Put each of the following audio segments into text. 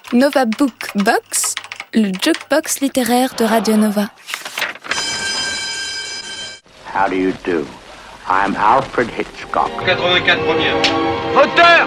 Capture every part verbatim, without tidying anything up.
Nova Book Box, le jukebox littéraire de Radio Nova. How do you do? I'm Alfred Hitchcock. quatre-vingt-quatre première. Moteur!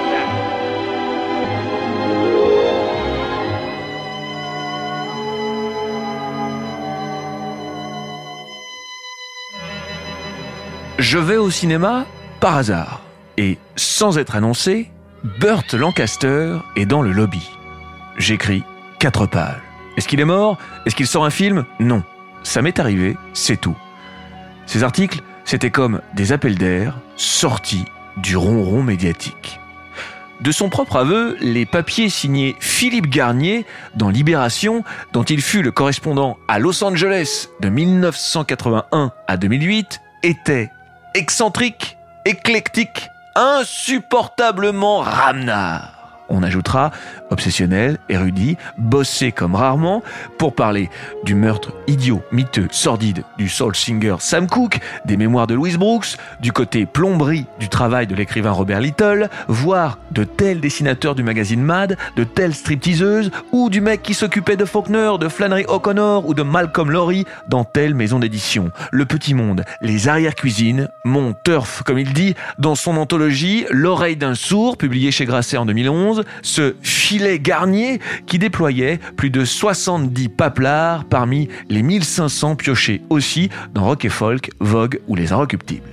Je vais au cinéma par hasard. Et sans être annoncé, Burt Lancaster est dans le lobby. J'écris quatre pages. Est-ce qu'il est mort ? Est-ce qu'il sort un film ? Non. Ça m'est arrivé, c'est tout. Ces articles, c'était comme des appels d'air sortis du ronron médiatique. De son propre aveu, les papiers signés Philippe Garnier dans Libération, dont il fut le correspondant à Los Angeles de dix-neuf cent quatre-vingt-un à deux mille huit, étaient excentriques, éclectiques, insupportablement ramenards. On ajoutera obsessionnel, érudit, bossé comme rarement, pour parler du meurtre idiot, miteux, sordide du soul singer Sam Cooke, des mémoires de Louise Brooks, du côté plomberie du travail de l'écrivain Robert Little, voire de tel dessinateur du magazine Mad, de telle stripteaseuse, ou du mec qui s'occupait de Faulkner, de Flannery O'Connor ou de Malcolm Lowry dans telle maison d'édition. Le Petit Monde, les arrière-cuisines, mon turf, comme il dit, dans son anthologie L'oreille d'un sourd, publiée chez Grasset en deux mille onze, ce filet Garnier qui déployait plus de soixante-dix paplards parmi les mille cinq cents piochés aussi dans Rock et Folk, Vogue ou Les Inrecuptibles.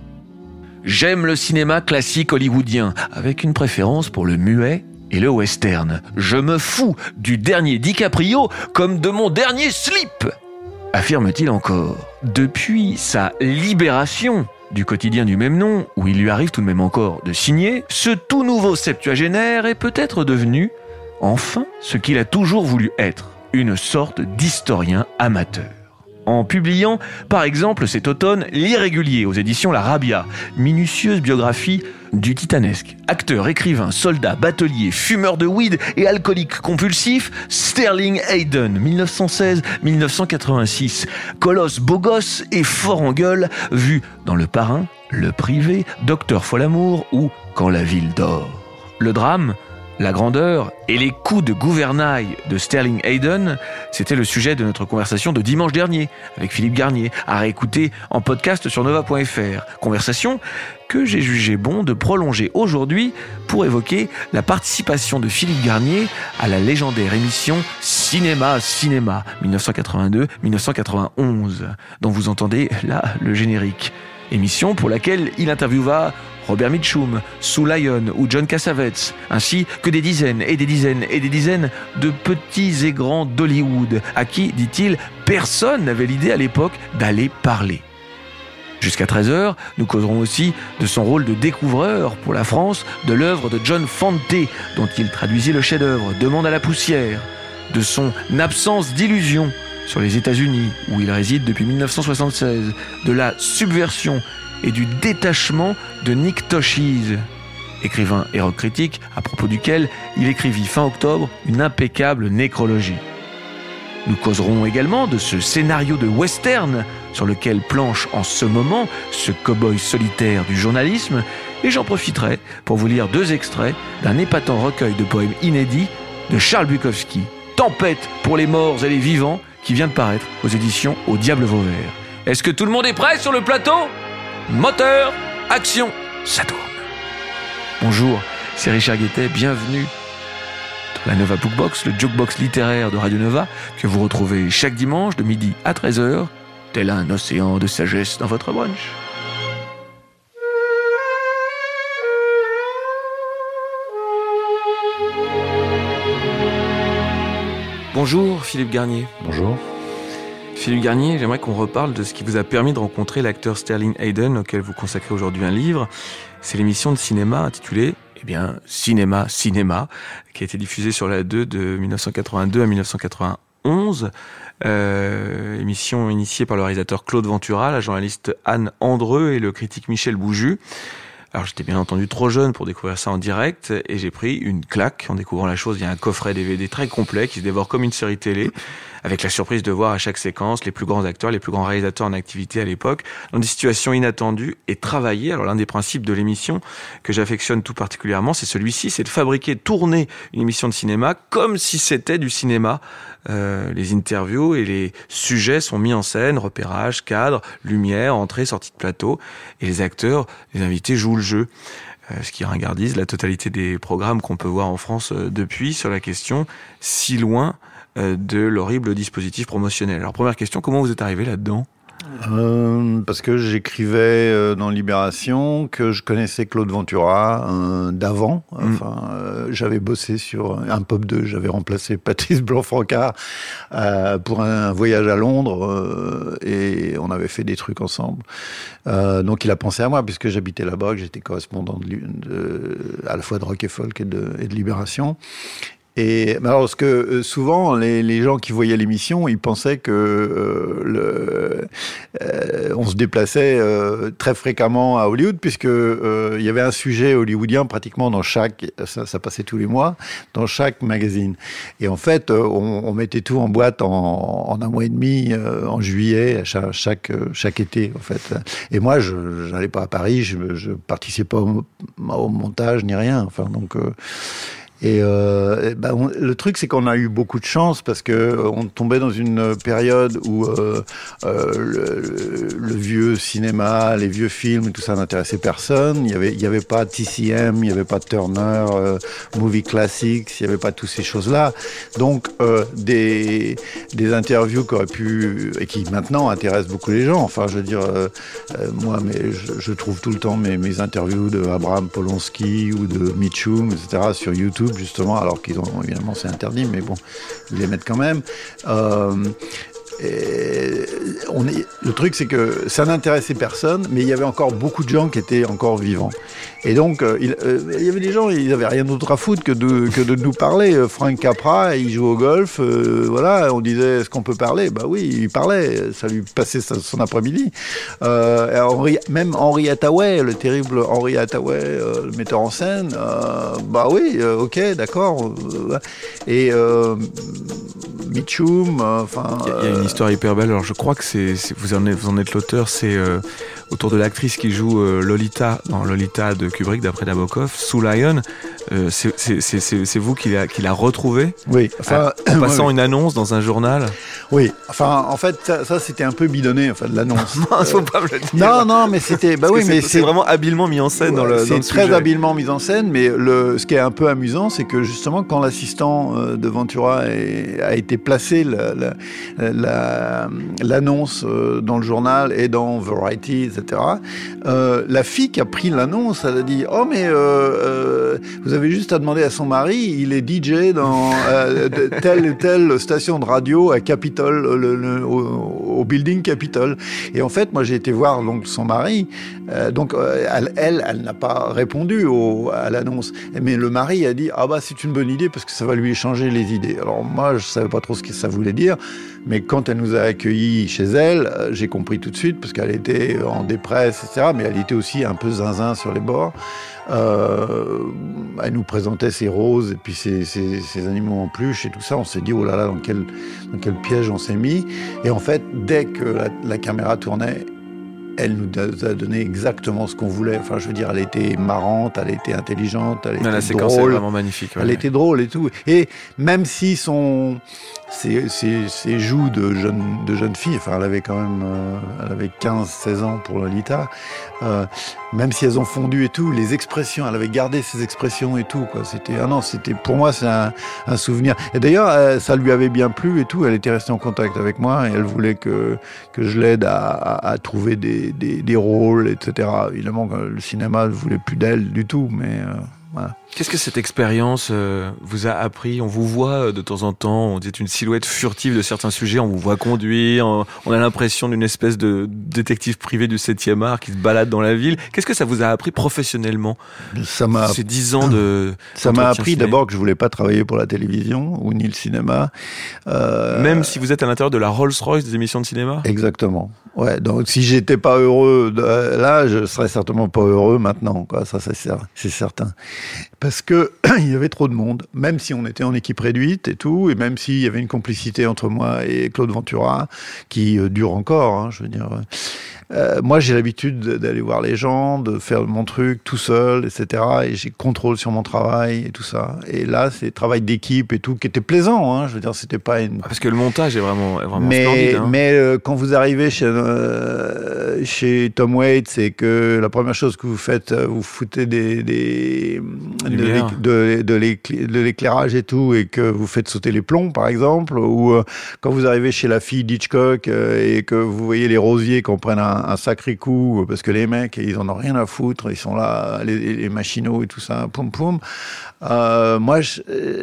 J'aime le cinéma classique hollywoodien, avec une préférence pour le muet et le western. Je me fous du dernier DiCaprio comme de mon dernier slip, affirme-t-il encore. Depuis sa libération du quotidien du même nom, où il lui arrive tout de même encore de signer, ce tout nouveau septuagénaire est peut-être devenu, enfin, ce qu'il a toujours voulu être, une sorte d'historien amateur. En publiant, par exemple, cet automne, L'Irrégulier aux éditions La Rabia, minutieuse biographie du titanesque acteur, écrivain, soldat, batelier, fumeur de weed et alcoolique compulsif, Sterling Hayden, dix-neuf cent seize à dix-neuf cent quatre-vingt-six, colosse beau gosse et fort en gueule, vu dans Le Parrain, Le Privé, Docteur Folamour ou Quand la ville dort. Le drame, la grandeur et les coups de gouvernail de Sterling Hayden, c'était le sujet de notre conversation de dimanche dernier avec Philippe Garnier, à réécouter en podcast sur nova point f r. Conversation que j'ai jugé bon de prolonger aujourd'hui pour évoquer la participation de Philippe Garnier à la légendaire émission Cinéma Cinéma dix-neuf cent quatre-vingt-deux à dix-neuf cent quatre-vingt-onze, dont vous entendez là le générique. Émission pour laquelle il interviewa Robert Mitchum, Sue Lyon ou John Cassavetes, ainsi que des dizaines et des dizaines et des dizaines de petits et grands d'Hollywood, à qui, dit-il, personne n'avait l'idée à l'époque d'aller parler. Jusqu'à treize heures, nous causerons aussi de son rôle de découvreur pour la France de l'œuvre de John Fante, dont il traduisit le chef-d'œuvre Demande à la poussière, de son absence d'illusion sur les États-Unis, où il réside depuis dix-neuf cent soixante-seize, de la subversion et du détachement de Nick Tosches, écrivain et rock critique, à propos duquel il écrivit fin octobre une impeccable nécrologie. Nous causerons également de ce scénario de western sur lequel planche en ce moment ce cow-boy solitaire du journalisme, et j'en profiterai pour vous lire deux extraits d'un épatant recueil de poèmes inédits de Charles Bukowski, Tempête pour les morts et les vivants, qui vient de paraître aux éditions Au Diable Vauvert. Est-ce que tout le monde est prêt sur le plateau ? Moteur, action, ça tourne. Bonjour, c'est Richard Guettet, bienvenue dans la Nova Book Box, le jukebox littéraire de Radio Nova, que vous retrouvez chaque dimanche de midi à treize heures, tel un océan de sagesse dans votre brunch. Bonjour Philippe Garnier. Bonjour. Philippe Garnier, j'aimerais qu'on reparle de ce qui vous a permis de rencontrer l'acteur Sterling Hayden, auquel vous consacrez aujourd'hui un livre. C'est l'émission de cinéma intitulée eh bien, Cinéma, Cinéma, qui a été diffusée sur la deux de dix-neuf cent quatre-vingt-deux à dix-neuf cent quatre-vingt-onze. Euh, émission initiée par le réalisateur Claude Ventura, la journaliste Anne Andreu et le critique Michel Bouju. Alors j'étais bien entendu trop jeune pour découvrir ça en direct et j'ai pris une claque en découvrant la chose via un coffret D V D très complet qui se dévore comme une série télé avec la surprise de voir à chaque séquence les plus grands acteurs, les plus grands réalisateurs en activité à l'époque, dans des situations inattendues et travaillées. Alors l'un des principes de l'émission que j'affectionne tout particulièrement, c'est celui-ci, c'est de fabriquer, tourner une émission de cinéma comme si c'était du cinéma. Euh, les interviews et les sujets sont mis en scène, repérage, cadre, lumière, entrée, sortie de plateau, et les acteurs, les invités jouent le jeu. Euh, ce qui ringardise la totalité des programmes qu'on peut voir en France euh, depuis sur la question, si loin euh, de l'horrible dispositif promotionnel. Alors première question, comment vous êtes arrivé là-dedans ? Euh, parce que j'écrivais euh, dans Libération, que je connaissais Claude Ventura euh, d'avant. Enfin, euh, j'avais bossé sur un pop deux, j'avais remplacé Patrice Blanc-Francard euh, pour un voyage à Londres euh, et on avait fait des trucs ensemble. Euh, donc il a pensé à moi puisque j'habitais là-bas, que j'étais correspondant de, de, à la fois de Rock et Folk et de, et de Libération. Et alors, parce que euh, souvent, les, les gens qui voyaient l'émission, ils pensaient que euh, le, euh, on se déplaçait euh, très fréquemment à Hollywood, puisque euh, il y avait un sujet hollywoodien pratiquement dans chaque, ça, ça passait tous les mois, dans chaque magazine. Et en fait, euh, on, on mettait tout en boîte en, en un mois et demi, euh, en juillet, chaque, chaque chaque été, en fait. Et moi, je n'allais pas à Paris, je, je participais pas au, au montage ni rien. Enfin, donc. Euh, Et, euh, ben on, le truc, c'est qu'on a eu beaucoup de chance parce que euh, on tombait dans une période où euh, euh, le, le vieux cinéma, les vieux films, tout ça n'intéressait personne. Il y avait, il y avait pas T C M, il y avait pas Turner, euh, Movie Classics, il y avait pas toutes ces choses-là. Donc euh, des des interviews qui auraient pu et qui maintenant intéressent beaucoup les gens. Enfin, je veux dire, euh, euh, moi, mais je, je trouve tout le temps mes, mes interviews de Abraham Polonsky ou de Mitchum, et cetera sur YouTube. Justement, alors qu'ils ont, évidemment, c'est interdit, mais bon, ils les mettent quand même. Euh, et on est, le truc, c'est que ça n'intéressait personne, mais il y avait encore beaucoup de gens qui étaient encore vivants. Et donc, euh, il, euh, il y avait des gens, ils n'avaient rien d'autre à foutre que de, que de nous parler. Frank Capra, il joue au golf, euh, voilà, on disait, est-ce qu'on peut parler ? Bah oui, il parlait, ça lui passait son après-midi. Euh, Henri, même Henri Hathaway, le terrible Henri Hathaway, euh, le metteur en scène, euh, bah oui, euh, ok, d'accord. Euh, et euh, Mitchum, enfin... Euh, il y a une histoire hyper belle, alors je crois que c'est, c'est vous, en êtes, vous en êtes l'auteur, c'est euh, autour de l'actrice qui joue euh, Lolita, dans Lolita de Kubrick, d'après Nabokov, Sue Lyon. Euh, c'est, c'est, c'est, c'est, c'est vous qui l'a, qui l'a retrouvée, oui, enfin, en passant oui. une annonce dans un journal. Oui, enfin, en fait, ça, ça c'était un peu bidonné, enfin, de l'annonce. Non, faut pas me le dire. Non, non, mais c'était, bah oui, c'est, mais c'est, c'est vraiment habilement mis en scène dans le, c'est dans le très sujet. habilement mis en scène, mais le, ce qui est un peu amusant, c'est que justement, quand l'assistant de Ventura est, a été placé, la, la, la, l'annonce dans le journal et dans Variety, et cetera, euh, la fille qui a pris l'annonce, elle a dit, oh, mais euh, euh, vous avez juste à demander à son mari, il est D J dans euh, telle ou telle station de radio à Capitol, le, le, au, au building Capitol. Et en fait, moi, j'ai été voir donc son mari. Euh, donc, euh, elle, elle, elle n'a pas répondu au, à l'annonce. Mais le mari a dit, ah bah, c'est une bonne idée parce que ça va lui changer les idées. Alors moi, je savais pas trop ce que ça voulait dire. Mais quand elle nous a accueillis chez elle, j'ai compris tout de suite parce qu'elle était en dépresse, et cetera. Mais elle était aussi un peu zinzin sur les bords. Euh, elle nous présentait ses roses et puis ses, ses, ses animaux en peluche et tout ça. On s'est dit, oh là là, dans quel, dans quel piège on s'est mis. Et en fait, dès que la, la caméra tournait, elle nous a donné exactement ce qu'on voulait. Enfin, je veux dire, elle était marrante, elle était intelligente, elle était drôle. La séquence est vraiment magnifique. Ouais. Elle était drôle et tout. Et même si son... Ses, ses, ses joues de jeune, de jeune fille, enfin, elle avait quand même, euh, elle avait quinze seize ans pour Lolita, euh, même si elles ont fondu et tout, les expressions, elle avait gardé ses expressions et tout, quoi. C'était, ah non, c'était, pour moi, c'est un, un souvenir. Et d'ailleurs, euh, ça lui avait bien plu et tout, elle était restée en contact avec moi et elle voulait que, que je l'aide à, à, à trouver des, des, des rôles, et cetera. Évidemment, le cinéma ne voulait plus d'elle du tout, mais, euh, voilà. Qu'est-ce que cette expérience euh, vous a appris ? On vous voit euh, de temps en temps, on dit une silhouette furtive de certains sujets, on vous voit conduire, on, on a l'impression d'une espèce de détective privé du septième art qui se balade dans la ville. Qu'est-ce que ça vous a appris professionnellement ? Ça m'a... Ces dix ans de... Ça m'a appris ciné. D'abord que je voulais pas travailler pour la télévision ou ni le cinéma. Euh... Même si vous êtes à l'intérieur de la Rolls-Royce des émissions de cinéma ? Exactement. Ouais, donc si j'étais pas heureux là, je serais certainement pas heureux maintenant, quoi. Ça, c'est, c'est certain. Parce que il y avait trop de monde, même si on était en équipe réduite et tout, et même s'il y avait une complicité entre moi et Claude Ventura, qui euh, dure encore, hein, je veux dire. Euh, moi, j'ai l'habitude d'aller voir les gens, de faire mon truc tout seul, et cetera. Et j'ai contrôle sur mon travail et tout ça. Et là, c'est travail d'équipe et tout, qui était plaisant, hein, je veux dire, c'était pas une... Parce que le montage est vraiment, vraiment mais, splendide. Hein. Mais euh, quand vous arrivez chez, euh, chez Tom Waits et que la première chose que vous faites, vous foutez des, des, de, de, de l'éclairage et tout, et que vous faites sauter les plombs, par exemple, ou euh, quand vous arrivez chez la fille d'Hitchcock euh, et que vous voyez les rosiers qu'on prenne un, un sacré coup, parce que les mecs, ils en ont rien à foutre, ils sont là, les, les machinaux et tout ça, poum poum. Euh, moi, je,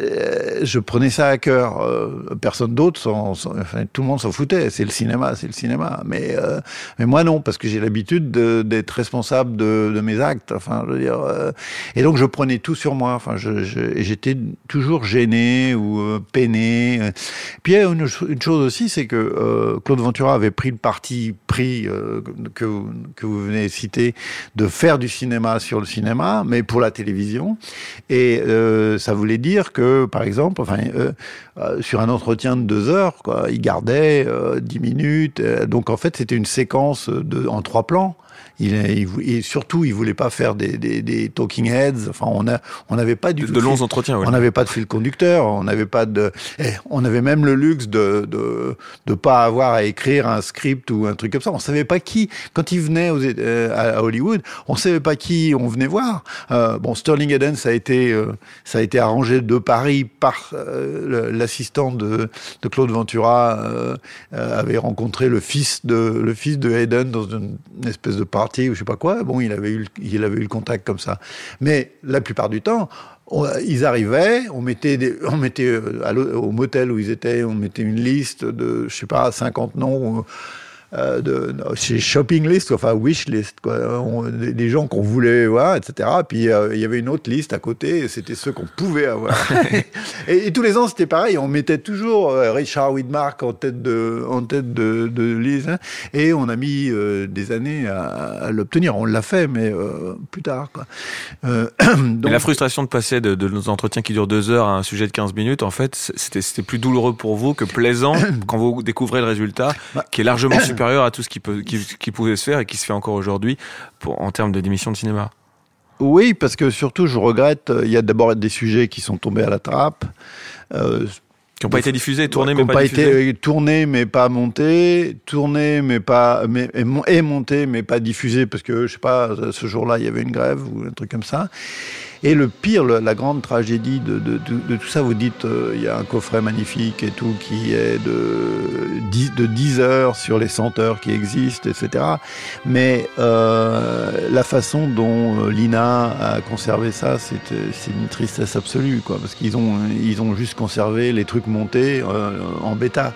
je prenais ça à cœur. Euh, personne d'autre, s'en, s'en, enfin, tout le monde s'en foutait. C'est le cinéma, c'est le cinéma. Mais, euh, mais moi non, parce que j'ai l'habitude de, d'être responsable de, de mes actes. Enfin, je veux dire. Euh, et donc, je prenais tout sur moi. Enfin, je, je, et j'étais toujours gêné ou euh, peiné. Puis, une, une chose aussi, c'est que euh, Claude Ventura avait pris le parti pris euh, que, que vous venez citer de faire du cinéma sur le cinéma, mais pour la télévision. Et Euh, ça voulait dire que, par exemple, enfin, euh, euh, sur un entretien de deux heures, quoi, il gardait euh, dix minutes. Euh, donc, en fait, c'était une séquence de, en trois plans. Il, il, et surtout, il voulait pas faire des, des, des talking heads. Enfin, on a, on n'avait pas du de, tout de longs entretiens. On n'avait pas de fil conducteur. On n'avait pas de. Eh, on avait même le luxe de, de de pas avoir à écrire un script ou un truc comme ça. On savait pas qui. Quand il venait aux, euh, à Hollywood, on savait pas qui on venait voir. Euh, bon, Sterling Hayden, ça a été, euh, ça a été arrangé de Paris par euh, l'assistant de, de Claude Ventura. Euh, euh, avait rencontré le fils de le fils de Hayden dans une, une espèce de party ou je sais pas quoi. Bon, il avait eu il avait eu le contact comme ça. Mais la plupart du temps, on, ils arrivaient, on mettait des, on mettait à au motel où ils étaient, on mettait une liste de je sais pas cinquante noms. Euh, de, chez Shopping List, enfin Wish List, quoi. On, des, des gens qu'on voulait voir, et cetera. Puis euh, il y avait une autre liste à côté, et c'était ceux qu'on pouvait avoir. et, et tous les ans, c'était pareil. On mettait toujours euh, Richard Widmark en tête de, en tête de, de liste, hein, et on a mis euh, des années à, à l'obtenir. On l'a fait, mais euh, plus tard, quoi. Euh, donc... Et la frustration de passer de, de nos entretiens qui durent deux heures à un sujet de quinze minutes, en fait, c'était, c'était plus douloureux pour vous que plaisant quand vous découvrez le résultat, bah... qui est largement supérieur à tout ce qui, peut, qui, qui pouvait se faire et qui se fait encore aujourd'hui pour, en termes de d'émissions de cinéma. Oui, parce que surtout, je regrette, il y a d'abord des sujets qui sont tombés à la trappe. Euh, qui n'ont pas été diffusés, tournés, mais pas, pas diffusés. Qui n'ont pas été tournés, mais pas montés, tournés, mais pas, mais, et, et montés, mais pas diffusés, parce que, je sais pas, ce jour-là, il y avait une grève ou un truc comme ça. Et le pire, le, la grande tragédie de, de, de, de tout ça, vous dites, euh, il y a un coffret magnifique et tout qui est de dix, de dix heures sur les cent heures qui existent, et cetera. Mais euh, la façon dont l'I N A a conservé ça, c'est, c'est une tristesse absolue, quoi, parce qu'ils ont, ils ont juste conservé les trucs montés euh, en bêta.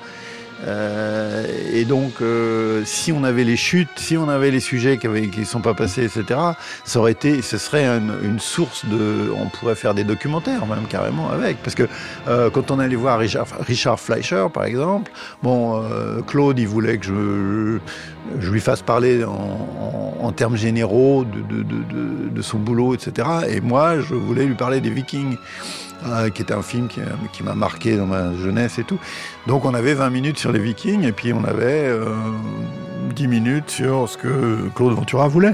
Euh, et donc, euh, si on avait les chutes, si on avait les sujets qui ne qui sont pas passés, et cetera, ça aurait été, ce serait une, une source de, on pourrait faire des documentaires même carrément avec, parce que euh, quand on allait voir Richard, Richard Fleischer par exemple, bon, euh, Claude il voulait que je, je lui fasse parler en, en, en termes généraux de, de, de, de, de son boulot, et cetera. Et moi, je voulais lui parler des Vikings. Euh, qui était un film qui, qui m'a marqué dans ma jeunesse et tout. Donc on avait vingt minutes sur les Vikings et puis on avait euh, dix minutes sur ce que Claude Ventura voulait.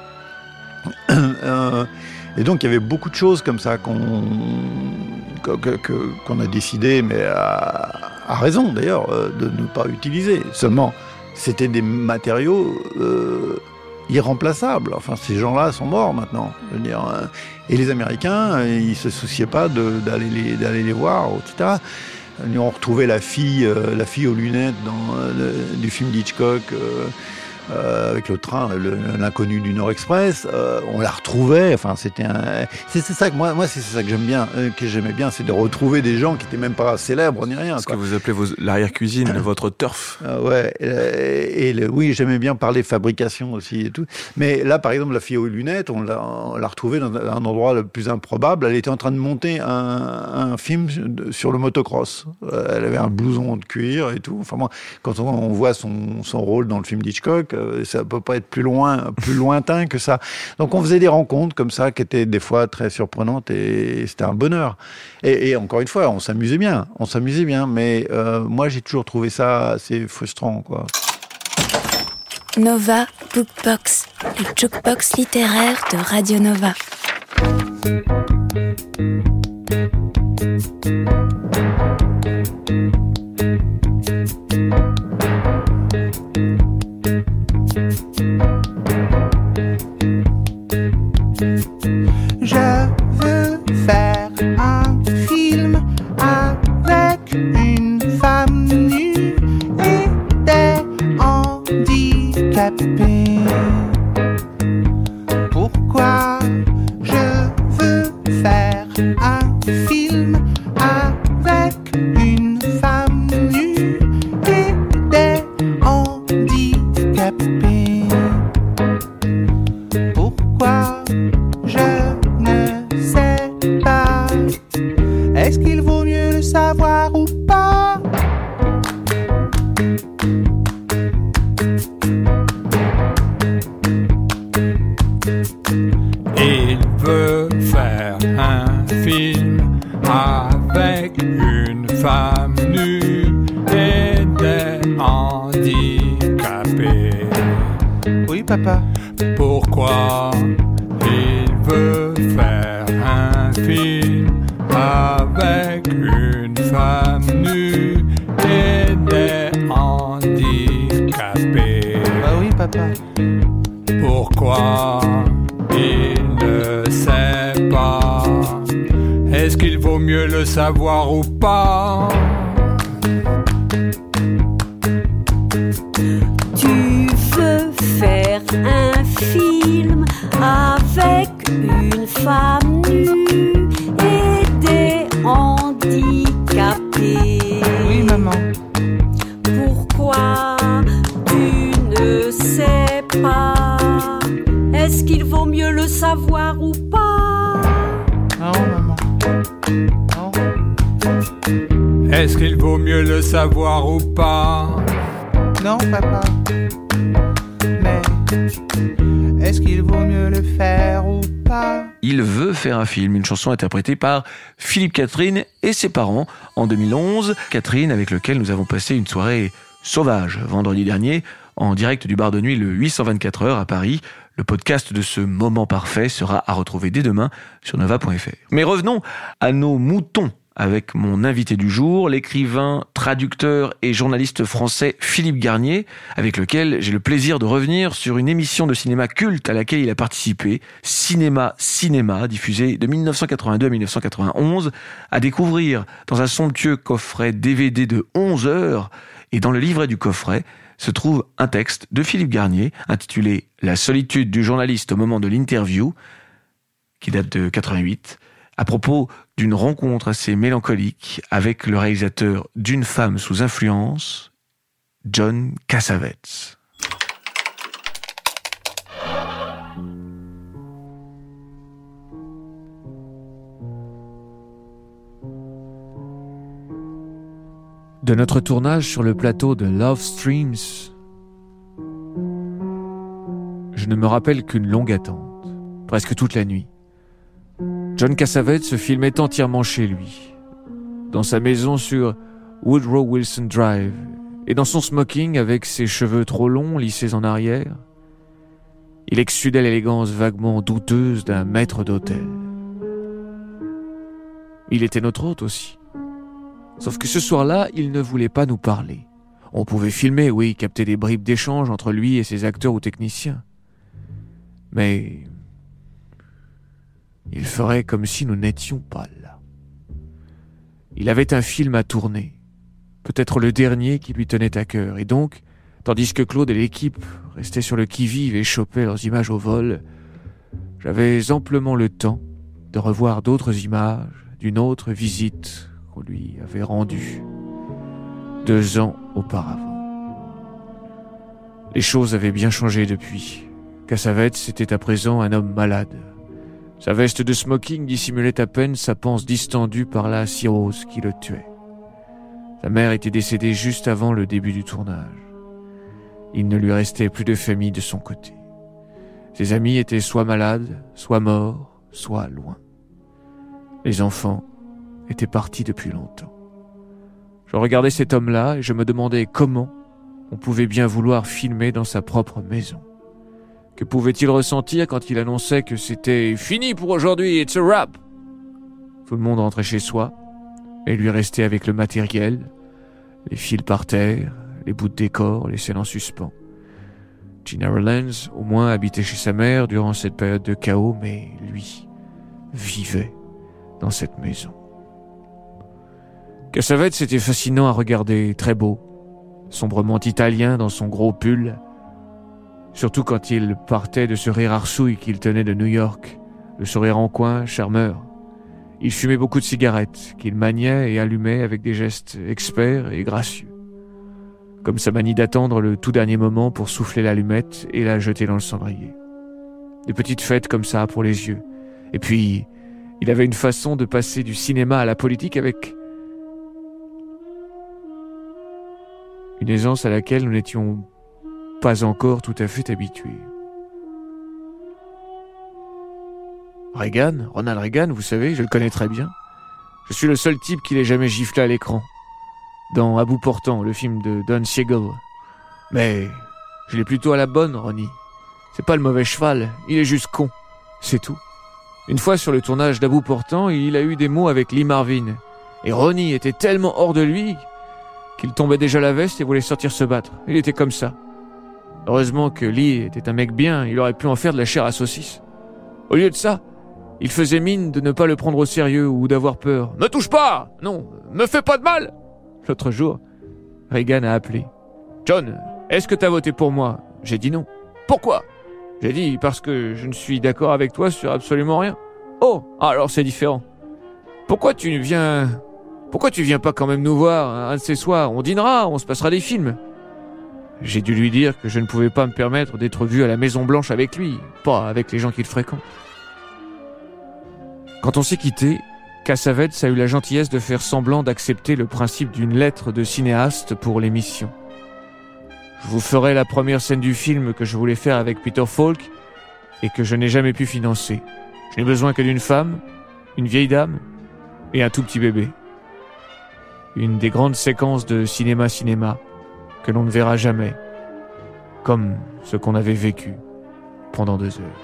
euh, et donc il y avait beaucoup de choses comme ça qu'on, que, que, qu'on a décidé, mais à, à raison d'ailleurs, de ne pas utiliser. Seulement, c'était des matériaux... Euh, irremplaçables. Enfin, ces gens-là sont morts maintenant. Je veux dire, et les Américains, ils se souciaient pas de, d'aller les d'aller les voir, et cetera. Ils ont retrouvé la fille, euh, la fille aux lunettes dans euh, le, du film d'Hitchcock. Euh, Euh, avec le train, le, l'inconnu du Nord Express, euh, on la retrouvait. Enfin, c'était un. C'est, c'est ça que moi, moi, c'est ça que j'aime bien, euh, que j'aimais bien, c'est de retrouver des gens qui étaient même pas célèbres ni rien. Ce quoi. que vous appelez vos, l'arrière-cuisine, votre turf. Euh, ouais. Et, et le, oui, j'aimais bien parler fabrication aussi et tout. Mais là, par exemple, la fille aux lunettes, on l'a, on l'a retrouvée dans un endroit le plus improbable. Elle était en train de monter un, un film sur le motocross. Elle avait un blouson de cuir et tout. Enfin, moi, quand on, on voit son, son rôle dans le film d'Hitchcock. l'époque. Ça peut pas être plus loin, plus lointain que ça. Donc on faisait des rencontres comme ça qui étaient des fois très surprenantes et c'était un bonheur. Et, et encore une fois, on s'amusait bien, on s'amusait bien. Mais euh, moi, j'ai toujours trouvé ça assez frustrant, quoi. Nova Bookbox, le jukebox littéraire de Radio Nova. Je veux faire un film avec une femme nue et des handicapés. Pourquoi je veux faire un film avec une femme nue et des handicapés? Pourquoi? Je ne sais pas. Est-ce qu'il vaut mieux le savoir ou pas? Il veut faire un film avec une femme nue et des handicapés. Oui, papa. Pourquoi il veut faire un film avec une femme nue et des handicapés? Bah oui, papa. Pourquoi il ne sait pas? Est-ce qu'il vaut mieux le savoir ou pas? Tu veux faire un film avec une femme nue et des handicapés. Oui, maman. Pourquoi tu ne sais pas? Est-ce qu'il vaut mieux le savoir ou pas? Non, maman. Non. Est-ce qu'il vaut mieux le savoir ou pas? Non, papa. Mais est-ce qu'il vaut mieux le faire ou pas? Il veut faire un film, une chanson interprétée par Philippe Catherine et ses parents en deux mille onze. Catherine, avec lequel nous avons passé une soirée sauvage vendredi dernier, en direct du bar de nuit le huit cent vingt-quatre heures à Paris. Le podcast de ce moment parfait sera à retrouver dès demain sur nova point f r. Mais revenons à nos moutons avec mon invité du jour, l'écrivain, traducteur et journaliste français Philippe Garnier, avec lequel j'ai le plaisir de revenir sur une émission de cinéma culte à laquelle il a participé, Cinéma Cinéma, diffusée de dix-neuf cent quatre-vingt-deux à dix-neuf cent quatre-vingt-onze, à découvrir dans un somptueux coffret D V D de onze heures, et dans le livret du coffret se trouve un texte de Philippe Garnier intitulé « La solitude du journaliste au moment de l'interview », qui date de quatre-vingt-huit, à propos d'une rencontre assez mélancolique avec le réalisateur d'Une femme sous influence, John Cassavetes. De notre tournage sur le plateau de Love Streams, je ne me rappelle qu'une longue attente, presque toute la nuit. John Cassavetes se filmait entièrement chez lui, dans sa maison sur Woodrow Wilson Drive, et dans son smoking avec ses cheveux trop longs lissés en arrière, il exsudait l'élégance vaguement douteuse d'un maître d'hôtel. Il était notre hôte aussi. Sauf que ce soir-là, il ne voulait pas nous parler. On pouvait filmer, oui, capter des bribes d'échange entre lui et ses acteurs ou techniciens. Mais il ferait comme si nous n'étions pas là. Il avait un film à tourner, peut-être le dernier qui lui tenait à cœur, et donc, tandis que Claude et l'équipe restaient sur le qui-vive et chopaient leurs images au vol, j'avais amplement le temps de revoir d'autres images d'une autre visite qu'on lui avait rendue deux ans auparavant. Les choses avaient bien changé depuis. Cassavetes était à présent un homme malade. Sa veste de smoking dissimulait à peine sa panse distendue par la cirrhose qui le tuait. Sa mère était décédée juste avant le début du tournage. il ne lui restait plus de famille de son côté. Ses amis étaient soit malades, soit morts, soit loin. Les enfants étaient partis depuis longtemps. Je regardais cet homme-là et je me demandais comment on pouvait bien vouloir filmer dans sa propre maison. Que pouvait-il ressentir quand il annonçait que c'était « fini pour aujourd'hui, it's a wrap ». Tout le monde rentrait chez soi et lui restait avec le matériel, les fils par terre, les bouts de décor, les scènes en suspens. Gina Rowlands, au moins, habitait chez sa mère durant cette période de chaos, mais lui vivait dans cette maison. Cassavetes, c'était fascinant à regarder, très beau, sombrement italien dans son gros pull, surtout quand il partait de ce rire arsouille qu'il tenait de New York, le sourire en coin, charmeur. Il fumait beaucoup de cigarettes, qu'il maniait et allumait avec des gestes experts et gracieux. Comme sa manie d'attendre le tout dernier moment pour souffler l'allumette et la jeter dans le cendrier. Des petites fêtes comme ça pour les yeux. Et puis, il avait une façon de passer du cinéma à la politique avec une aisance à laquelle nous n'étions pas encore tout à fait habitués. Reagan, Ronald Reagan, vous savez, je le connais très bien. Je suis le seul type qui l'ait jamais giflé à l'écran. Dans À bout portant, le film de Don Siegel. Mais je l'ai plutôt à la bonne, Ronnie. C'est pas le mauvais cheval, il est juste con. C'est tout. Une fois sur le tournage d'À bout portant, il a eu des mots avec Lee Marvin. Et Ronnie était tellement hors de lui qu'il tombait déjà la veste et voulait sortir se battre. Il était comme ça. Heureusement que Lee était un mec bien, il aurait pu en faire de la chair à saucisse. Au lieu de ça, il faisait mine de ne pas le prendre au sérieux ou d'avoir peur. « Me touche pas ! Non, me fais pas de mal !» L'autre jour, Reagan a appelé. « John, est-ce que t'as voté pour moi ?» J'ai dit non. « Pourquoi ?» J'ai dit « Parce que je ne suis d'accord avec toi sur absolument rien. »« Oh, alors c'est différent. Pourquoi tu viens... Pourquoi tu viens pas quand même nous voir un de ces soirs ? On dînera, on se passera des films. » J'ai dû lui dire que je ne pouvais pas me permettre d'être vu à la Maison Blanche avec lui, pas avec les gens qu'il fréquente. Quand on s'est quitté, Cassavetes a eu la gentillesse de faire semblant d'accepter le principe d'une lettre de cinéaste pour l'émission. Je vous ferai la première scène du film que je voulais faire avec Peter Falk et que je n'ai jamais pu financer. Je n'ai besoin que d'une femme, une vieille dame et un tout petit bébé. Une des grandes séquences de cinéma-cinéma que l'on ne verra jamais, comme ce qu'on avait vécu pendant deux heures.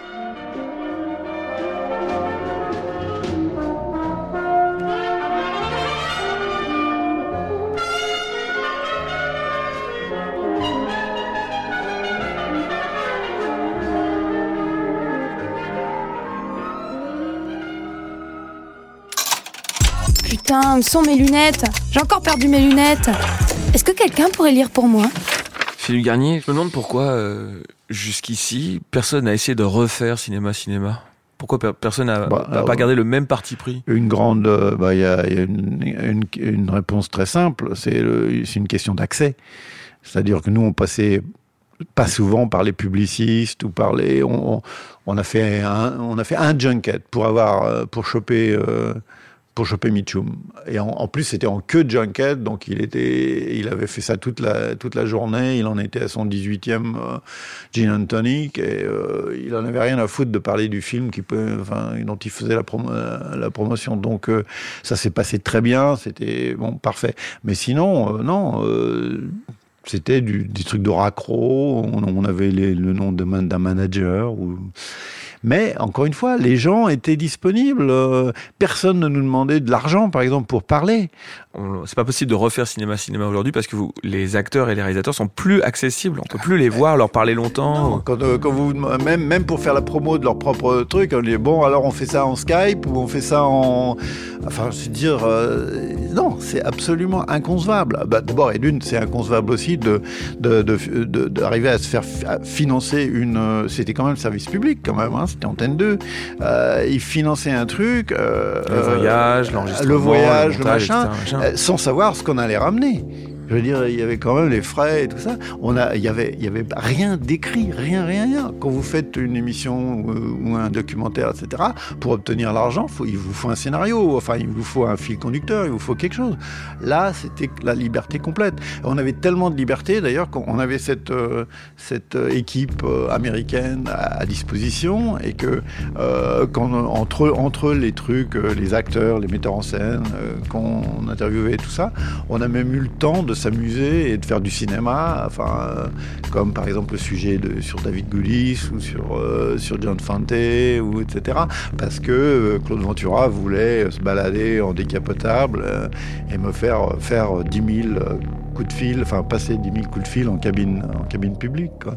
Putain, où sont mes lunettes ? J'ai encore perdu mes lunettes. Est-ce que quelqu'un pourrait lire pour moi ? Philippe Garnier, je me demande pourquoi, euh, jusqu'ici, personne n'a essayé de refaire cinéma-cinéma. Pourquoi per- personne n'a bah, pas gardé le même parti pris ? Une grande... Il bah, y a, y a une, une, une réponse très simple, c'est, le, c'est une question d'accès. C'est-à-dire que nous, on passait pas souvent par les publicistes ou par les... On, on, a, fait un, on a fait un junket pour, avoir, pour choper... Euh, pour choper Mitchum. Et en, en plus, c'était en queue de junket, donc il, était, il avait fait ça toute la, toute la journée, il en était à son dix-huitième euh, gin and tonic, et euh, il en avait rien à foutre de parler du film qui peut, enfin, dont il faisait la, promo, la promotion. Donc euh, ça s'est passé très bien, c'était bon, parfait. Mais sinon, euh, non... Euh, c'était du, des trucs de raccro, on, on avait les, le nom de man, d'un manager. Ou... Mais, encore une fois, les gens étaient disponibles. Euh, personne ne nous demandait de l'argent, par exemple, pour parler. On, c'est pas possible de refaire cinéma-cinéma aujourd'hui parce que vous, les acteurs et les réalisateurs sont plus accessibles. On peut plus les voir, leur parler longtemps. Non, quand, euh, quand vous, même, même pour faire la promo de leur propre truc, on dit, bon, alors on fait ça en Skype ou on fait ça en... Enfin, je veux dire, euh, non, c'est absolument inconcevable. Bah, d'abord, et d'une, c'est inconcevable aussi de, de, de, de, d'arriver à se faire financer une... C'était quand même le service public, quand même, hein, c'était Antenne deux. Euh, ils finançaient un truc... Euh, le voyage, l'enregistrement, le voyage, le, montage, machin, et cetera, machin. Euh, sans savoir ce qu'on allait ramener. Je Je veux dire, il y avait quand même les frais et tout ça. On a, il y avait, il y avait rien d'écrit, rien, rien, rien. Quand vous faites une émission ou, ou un documentaire, et cetera, pour obtenir l'argent, faut, il vous faut un scénario, enfin, il vous faut un fil conducteur, il vous faut quelque chose. Là, c'était la liberté complète. On avait tellement de liberté, d'ailleurs, qu'on avait cette, euh, cette équipe euh, américaine à, à disposition et que euh, quand, entre, entre les trucs, euh, les acteurs, les metteurs en scène, euh, qu'on interviewait et tout ça, on a même eu le temps de s'amuser et de faire du cinéma, enfin, euh, comme par exemple le sujet de, sur David Goulis ou sur, euh, sur John Fante, ou et cetera. Parce que euh, Claude Ventura voulait se balader en décapotable euh, et me faire faire dix mille coups de fil, enfin passer dix mille coups de fil en cabine, en cabine publique, quoi.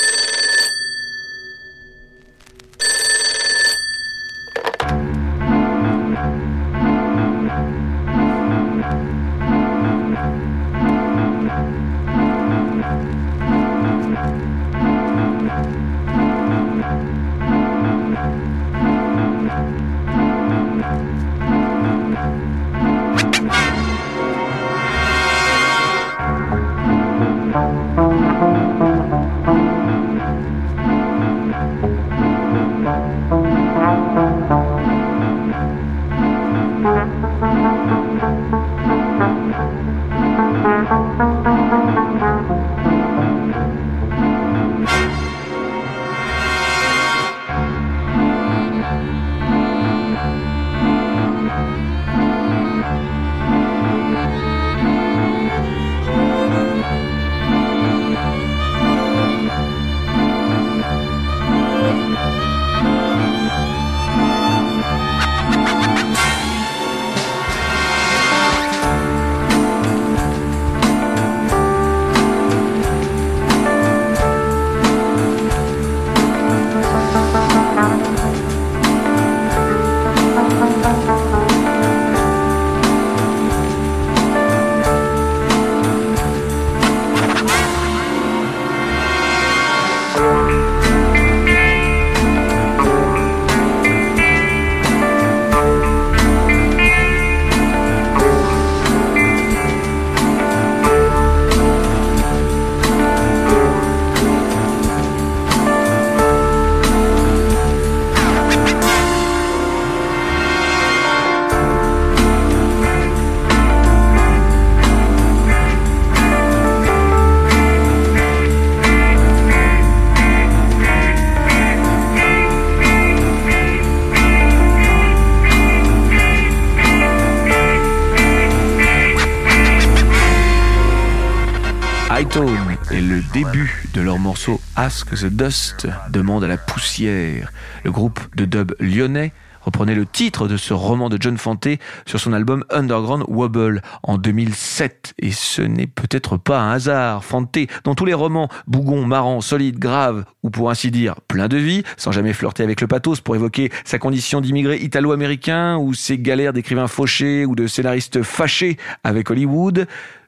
Et le début de leur morceau Ask the Dust, demande à la poussière. Le groupe de dub lyonnais reprenait le titre de ce roman de John Fante sur son album Underground Wobble en deux mille sept. Et ce n'est peut-être pas un hasard. Fante, dans tous les romans, bougon, marrant, solide, grave, ou pour ainsi dire plein de vie, sans jamais flirter avec le pathos pour évoquer sa condition d'immigré italo-américain ou ses galères d'écrivain fauché ou de scénariste fâché avec Hollywood,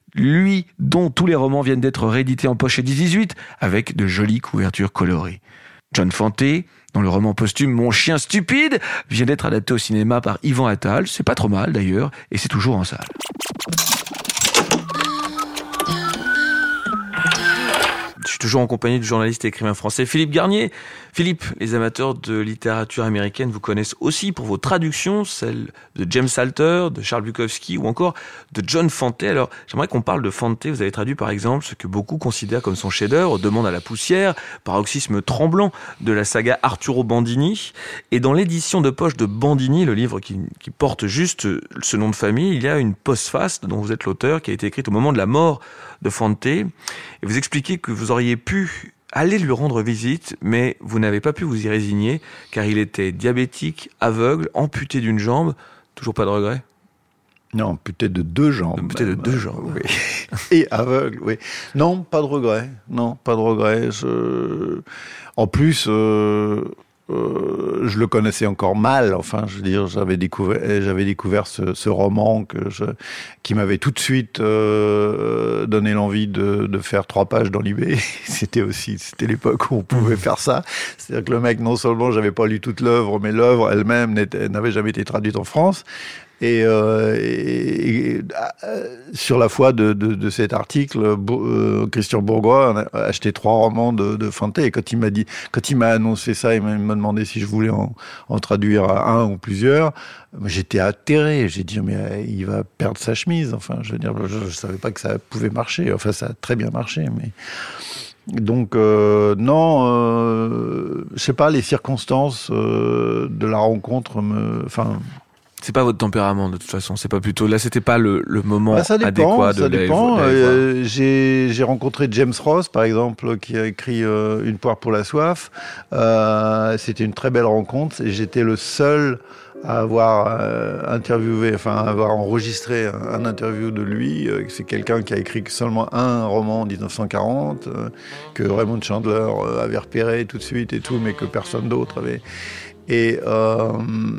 lui dont tous les romans viennent d'être réédités en poche chez dix-huit avec de jolies couvertures colorées. John Fante, dont le roman posthume Mon chien stupide vient d'être adapté au cinéma par Yvan Attal, c'est pas trop mal d'ailleurs, et c'est toujours en salle. Je suis toujours en compagnie du journaliste et écrivain français Philippe Garnier. Philippe, les amateurs de littérature américaine vous connaissent aussi pour vos traductions, celles de James Salter, de Charles Bukowski ou encore de John Fante. Alors, j'aimerais qu'on parle de Fante. Vous avez traduit par exemple ce que beaucoup considèrent comme son chef-d'œuvre, Demande à la poussière, paroxysme tremblant de la saga Arturo Bandini. Et dans l'édition de poche de Bandini, le livre qui, qui porte juste ce nom de famille, il y a une postface dont vous êtes l'auteur qui a été écrite au moment de la mort de Fante. Et vous expliquez que vous auriez pu aller lui rendre visite, mais vous n'avez pas pu vous y résigner, car il était diabétique, aveugle, amputé d'une jambe. Toujours pas de regret ? Non, amputé de deux jambes. Amputé de deux jambes, oui. Et aveugle, oui. Non, pas de regret. Non, pas de regret. Je... En plus... Euh... Euh, je le connaissais encore mal. Enfin, je veux dire, j'avais découvert, j'avais découvert ce, ce roman que je, qui m'avait tout de suite euh, donné l'envie de, de faire trois pages dans l'I B. C'était aussi, c'était l'époque où on pouvait faire ça. C'est-à-dire que le mec, non seulement j'avais pas lu toute l'œuvre, mais l'œuvre elle-même n'avait jamais été traduite en France. Et, euh, et, et euh, sur la foi de, de, de cet article, euh, Christian Bourgois a acheté trois romans de, de Fante. Et quand il m'a dit, quand il m'a annoncé ça, il m'a, il m'a demandé si je voulais en, en traduire un ou plusieurs. J'étais atterré. J'ai dit, mais il va perdre sa chemise. Enfin, je veux dire, je, je savais pas que ça pouvait marcher. Enfin, ça a très bien marché, mais. Donc euh, non, euh, je sais pas, les circonstances euh, de la rencontre me, enfin. C'est pas votre tempérament de toute façon, c'est pas plutôt là, c'était pas le, le moment bah, ça dépend, adéquat de ça dépend. La, euh, j'ai j'ai rencontré James Ross par exemple qui a écrit euh, Une poire pour la soif. Euh, c'était une très belle rencontre et j'étais le seul à avoir euh, interviewé, enfin à avoir enregistré un, un interview de lui. Euh, c'est quelqu'un qui a écrit seulement un roman en dix-neuf cent quarante, euh, que Raymond Chandler euh, avait repéré tout de suite et tout, mais que personne d'autre avait. Et, euh,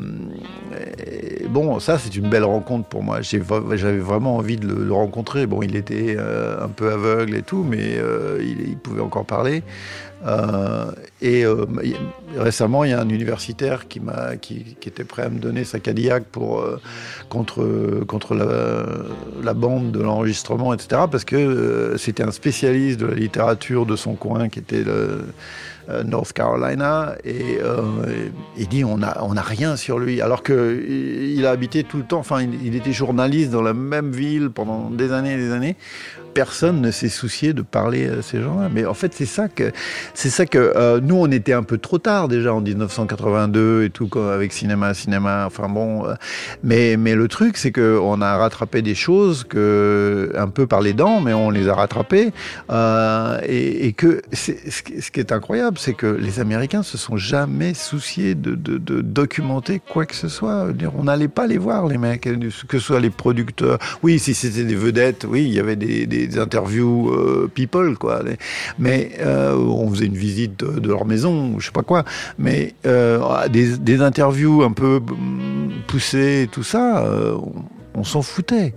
et bon, ça c'est une belle rencontre pour moi. J'ai, j'avais vraiment envie de le, le rencontrer. Bon, il était euh, un peu aveugle et tout, mais euh, il, il pouvait encore parler. Euh, et euh, récemment, il y a un universitaire qui m'a, qui, qui était prêt à me donner sa Cadillac pour euh, contre contre la, la bande de l'enregistrement, et cetera. Parce que euh, c'était un spécialiste de la littérature de son coin, qui était le euh, North Carolina, et euh, il dit on a on a rien sur lui, alors que il a habité tout le temps. Enfin, il, il était journaliste dans la même ville pendant des années et des années. Personne ne s'est soucié de parler à ces gens-là. Mais en fait, c'est ça que, c'est ça que euh, nous, on était un peu trop tard déjà en dix-neuf cent quatre-vingt-deux et tout, avec Cinéma, Cinéma. Enfin bon, euh, mais mais le truc, c'est que on a rattrapé des choses que un peu par les dents, mais on les a rattrapées. Euh, et, et que c'est, ce qui est incroyable, c'est que les Américains se sont jamais souciés de, de, de documenter quoi que ce soit. On n'allait pas les voir, les mecs, que ce soit les producteurs. Oui, si c'était des vedettes, oui, il y avait des, des des interviews euh, people, quoi. Mais euh, on faisait une visite de, de leur maison, je sais pas quoi. Mais euh, des, des interviews un peu poussées, tout ça, euh, on, on s'en foutait.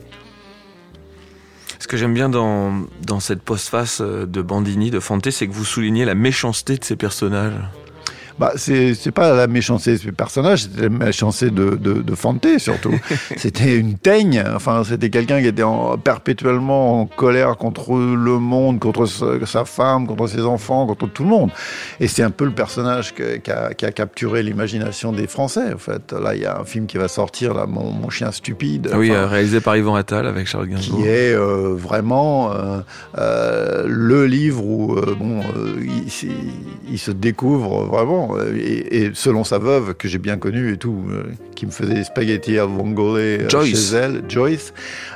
Ce que j'aime bien dans, dans cette postface de Bandini, de Fante, c'est que vous soulignez la méchanceté de ces personnages. Bah, c'est, c'est pas la méchanceté de ce personnage, c'était la méchanceté de, de, de Fante, surtout. C'était une teigne. Enfin, c'était quelqu'un qui était en, perpétuellement en colère contre le monde, contre sa, sa femme, contre ses enfants, contre tout le monde. Et c'est un peu le personnage que, qui, a, qui a capturé l'imagination des Français, en fait. Là, il y a un film qui va sortir, là, Mon, Mon chien stupide. Ah oui, enfin, réalisé par Yvan Attal avec Charles Gainsbourg. Qui est euh, vraiment euh, euh, le livre où, euh, bon, euh, il, il se découvre vraiment. Et, et selon sa veuve, que j'ai bien connue et tout, euh, qui me faisait des spaghettis à vongole euh, chez elle, Joyce.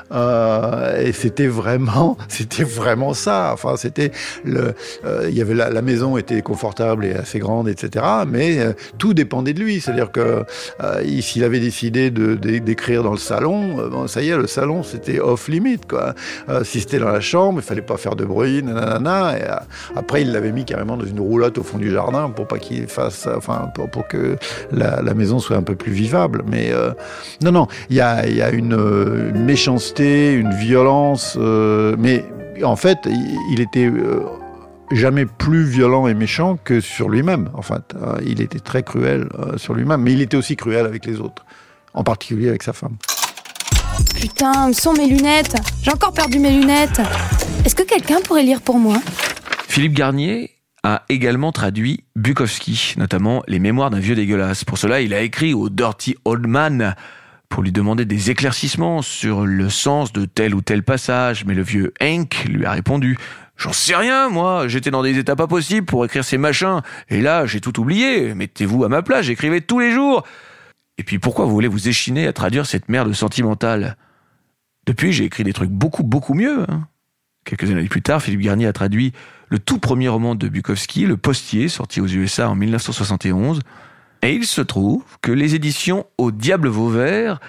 Euh, et c'était vraiment, c'était vraiment ça. Enfin, c'était le, euh, il y avait la, la maison était confortable et assez grande, et cetera. Mais euh, tout dépendait de lui. C'est-à-dire que euh, s'il avait décidé de, de, d'écrire dans le salon, euh, bon, ça y est, le salon c'était off limit, quoi. Euh, si c'était dans la chambre, il fallait pas faire de bruit, nanana. Et euh, après, il l'avait mis carrément dans une roulotte au fond du jardin pour pas qu'il fasse, enfin, pour, pour que la, la maison soit un peu plus vivable. Mais euh, non, non, il y a, il y a une, une méchanceté, une violence, euh, mais en fait, il, il était euh, jamais plus violent et méchant que sur lui-même. En fait, euh, il était très cruel euh, sur lui-même, mais il était aussi cruel avec les autres, en particulier avec sa femme. Putain, où sont mes lunettes ? J'ai encore perdu mes lunettes. Est-ce que quelqu'un pourrait lire pour moi ? Philippe Garnier a également traduit Bukowski, notamment Les Mémoires d'un vieux dégueulasse. Pour cela, il a écrit au Dirty Old Man pour lui demander des éclaircissements sur le sens de tel ou tel passage, mais le vieux Hank lui a répondu « J'en sais rien, moi, j'étais dans des états pas possibles pour écrire ces machins, et là, j'ai tout oublié, mettez-vous à ma place, j'écrivais tous les jours. Et puis pourquoi vous voulez vous échiner à traduire cette merde sentimentale ? Depuis, j'ai écrit des trucs beaucoup, beaucoup mieux. Hein. » Quelques années plus tard, Philippe Garnier a traduit le tout premier roman de Bukowski, Le Postier, sorti aux U S A en dix-neuf cent soixante et onze. Et il se trouve que les éditions Au Diable Vauvert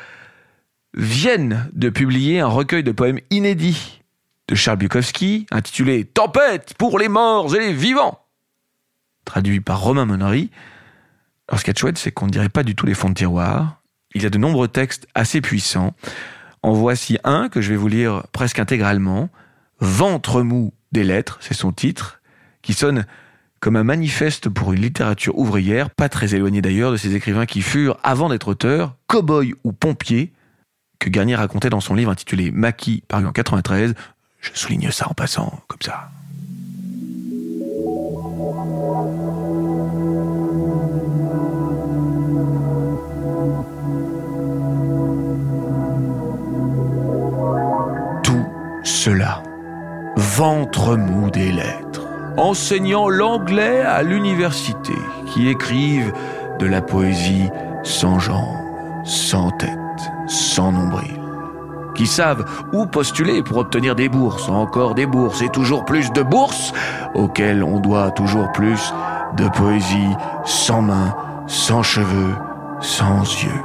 viennent de publier un recueil de poèmes inédits de Charles Bukowski, intitulé « Tempête pour les morts et les vivants », traduit par Romain Monnery. Alors ce qui est chouette, c'est qu'on ne dirait pas du tout les fonds de tiroir. Il y a de nombreux textes assez puissants. En voici un que je vais vous lire presque intégralement. « Ventre mou des lettres », c'est son titre, qui sonne comme un manifeste pour une littérature ouvrière, pas très éloignée d'ailleurs de ces écrivains qui furent, avant d'être auteurs, cow-boys ou pompiers, que Garnier racontait dans son livre intitulé Maquis, paru en quatre-vingt-treize. Je souligne ça en passant, comme ça. Tout cela, ventre mou des lettres, enseignant l'anglais à l'université, qui écrivent de la poésie sans jambes, sans tête, sans nombril, qui savent où postuler pour obtenir des bourses, encore des bourses et toujours plus de bourses, auxquelles on doit toujours plus de poésie sans mains, sans cheveux, sans yeux.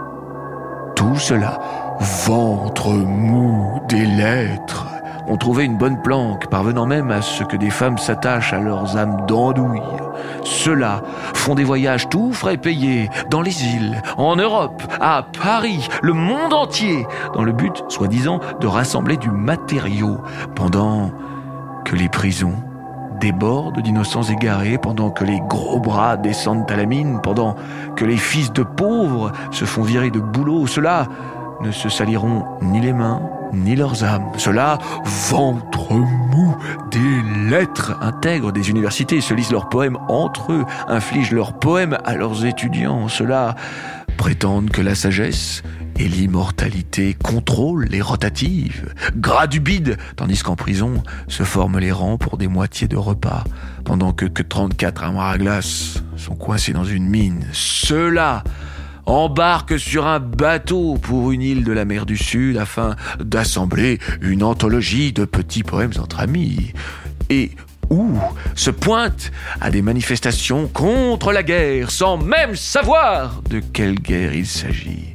Tout cela, ventre mou des lettres, ont trouvé une bonne planque, parvenant même à ce que des femmes s'attachent à leurs âmes d'andouille. Ceux-là font des voyages tout frais payés dans les îles, en Europe, à Paris, le monde entier, dans le but, soi-disant, de rassembler du matériau, pendant que les prisons débordent d'innocents égarés, pendant que les gros bras descendent à la mine, pendant que les fils de pauvres se font virer de boulot. Ceux-là ne se saliront ni les mains, ni leurs âmes. Ceux-là, ventre mou des lettres, intègrent des universités, se lisent leurs poèmes entre eux, infligent leurs poèmes à leurs étudiants. Ceux-là prétendent que la sagesse et l'immortalité contrôlent les rotatives, gras du bide, tandis qu'en prison se forment les rangs pour des moitiés de repas, pendant que, que trente-quatre armoires à glace sont coincés dans une mine. Ceux-là embarquent sur un bateau pour une île de la mer du Sud afin d'assembler une anthologie de petits poèmes entre amis. Et où se pointent à des manifestations contre la guerre sans même savoir de quelle guerre il s'agit.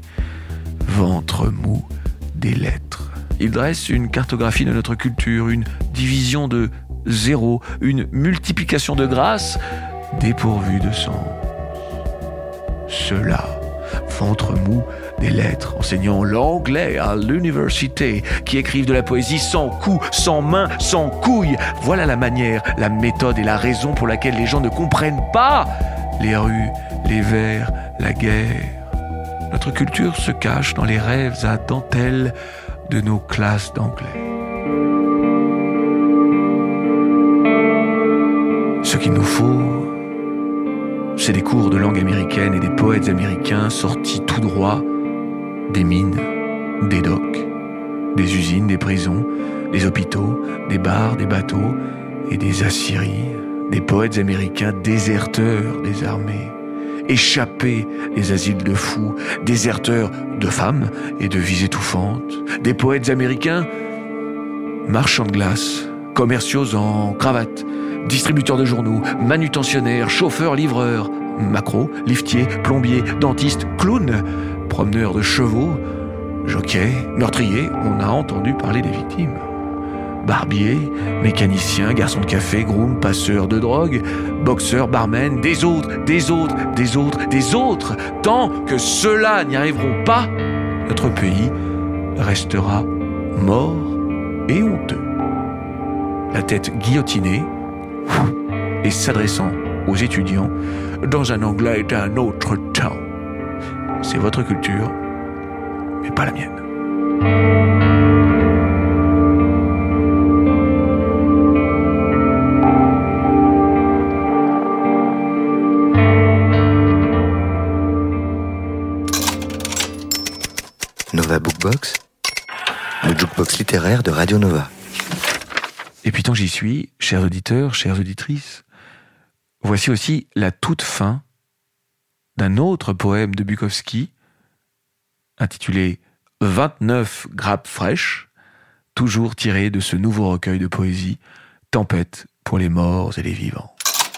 Ventre mou des lettres. Il dresse une cartographie de notre culture, une division de zéro, une multiplication de grâce dépourvue de sens. Ceux-là, ventre mou des lettres, enseignant l'anglais à l'université, qui écrivent de la poésie sans cou, sans main, sans couilles. Voilà la manière, la méthode et la raison pour laquelle les gens ne comprennent pas les rues, les vers, la guerre. Notre culture se cache dans les rêves à dentelle de nos classes d'anglais. Ce qu'il nous faut, c'est des cours de langue américaine et des poètes américains sortis tout droit des mines, des docks, des usines, des prisons, des hôpitaux, des bars, des bateaux et des aciéries, des poètes américains déserteurs des armées, échappés des asiles de fous, déserteurs de femmes et de vies étouffantes, des poètes américains marchands de glace, commerciaux en cravate, distributeurs de journaux, manutentionnaires, chauffeurs, livreurs, macros, liftiers, plombiers, dentistes, clowns, promeneurs de chevaux, jockeys, meurtriers, on a entendu parler des victimes. Barbiers, mécaniciens, garçons de café, grooms, passeurs de drogue, boxeurs, barmen, des autres, des autres, des autres, des autres. Tant que ceux-là n'y arriveront pas, notre pays restera mort et honteux. La tête guillotinée, et s'adressant aux étudiants dans un anglais d'un autre temps. C'est votre culture, mais pas la mienne. Nova Bookbox, le jukebox littéraire de Radio Nova. Et puis tant que j'y suis, chers auditeurs, chères auditrices, voici aussi la toute fin d'un autre poème de Bukowski, intitulé « vingt-neuf grappes fraîches », toujours tiré de ce nouveau recueil de poésie « Tempête pour les morts et les vivants ».